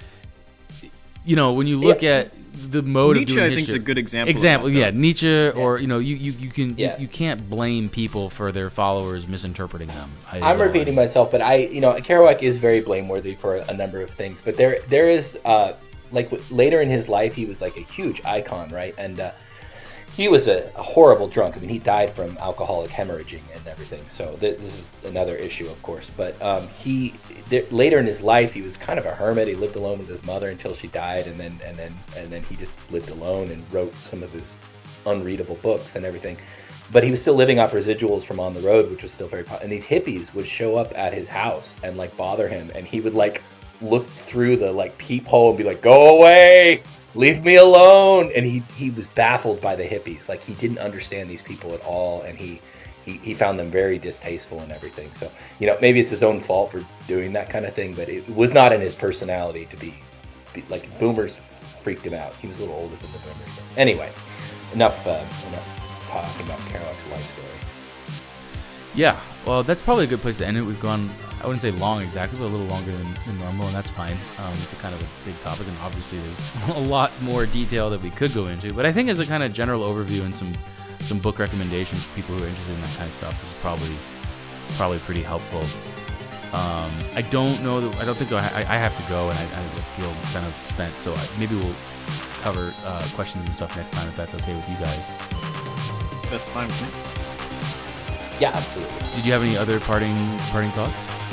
you know, when you look Yeah. at the mode Nietzsche, of doing I think, is history- a good example. Example, of that, yeah, though. Nietzsche, or you know, you you, you can Yeah. you, you can't blame people for their followers misinterpreting them. I- is I'm all I- repeating myself, but I, you know, Kerouac is very blameworthy for a number of things. But there, there is, uh, like w- later in his life, he was like a huge icon, right? And uh, he was a, a horrible drunk. I mean, he died from alcoholic hemorrhaging and everything. So th- this is another issue, of course. But um, he th- later in his life, he was kind of a hermit. He lived alone with his mother until she died, and then and then and then he just lived alone and wrote some of his unreadable books and everything. But he was still living off residuals from On the Road, which was still very popular. And these hippies would show up at his house and like bother him, and he would like look through the like peephole and be like, "Go away, leave me alone." And he he was baffled by the hippies. Like he didn't understand these people at all, and he he, he found them very distasteful and everything. So, you know, maybe it's his own fault for doing that kind of thing, but it was not in his personality to be, be like boomers freaked him out. He was a little older than the boomers. But anyway, enough uh, enough talking about Kerouac's life story. Yeah, well, that's probably a good place to end it. We've gone, I wouldn't say long exactly, but a little longer than, than normal, and that's fine. Um, it's a kind of a big topic, and obviously there's a lot more detail that we could go into. But I think as a kind of general overview and some some book recommendations for people who are interested in that kind of stuff, this is probably probably pretty helpful. Um, I don't know that I don't think I, I have to go, and I, I feel kind of spent, so I, maybe we'll cover uh, questions and stuff next time if that's okay with you guys. That's fine with me. Yeah, absolutely. Did you have any other parting parting thoughts?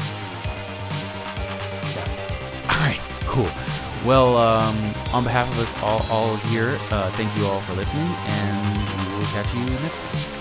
Yeah. All right, cool. Well, um, on behalf of us all, all here, uh, thank you all for listening, and we will catch you next time.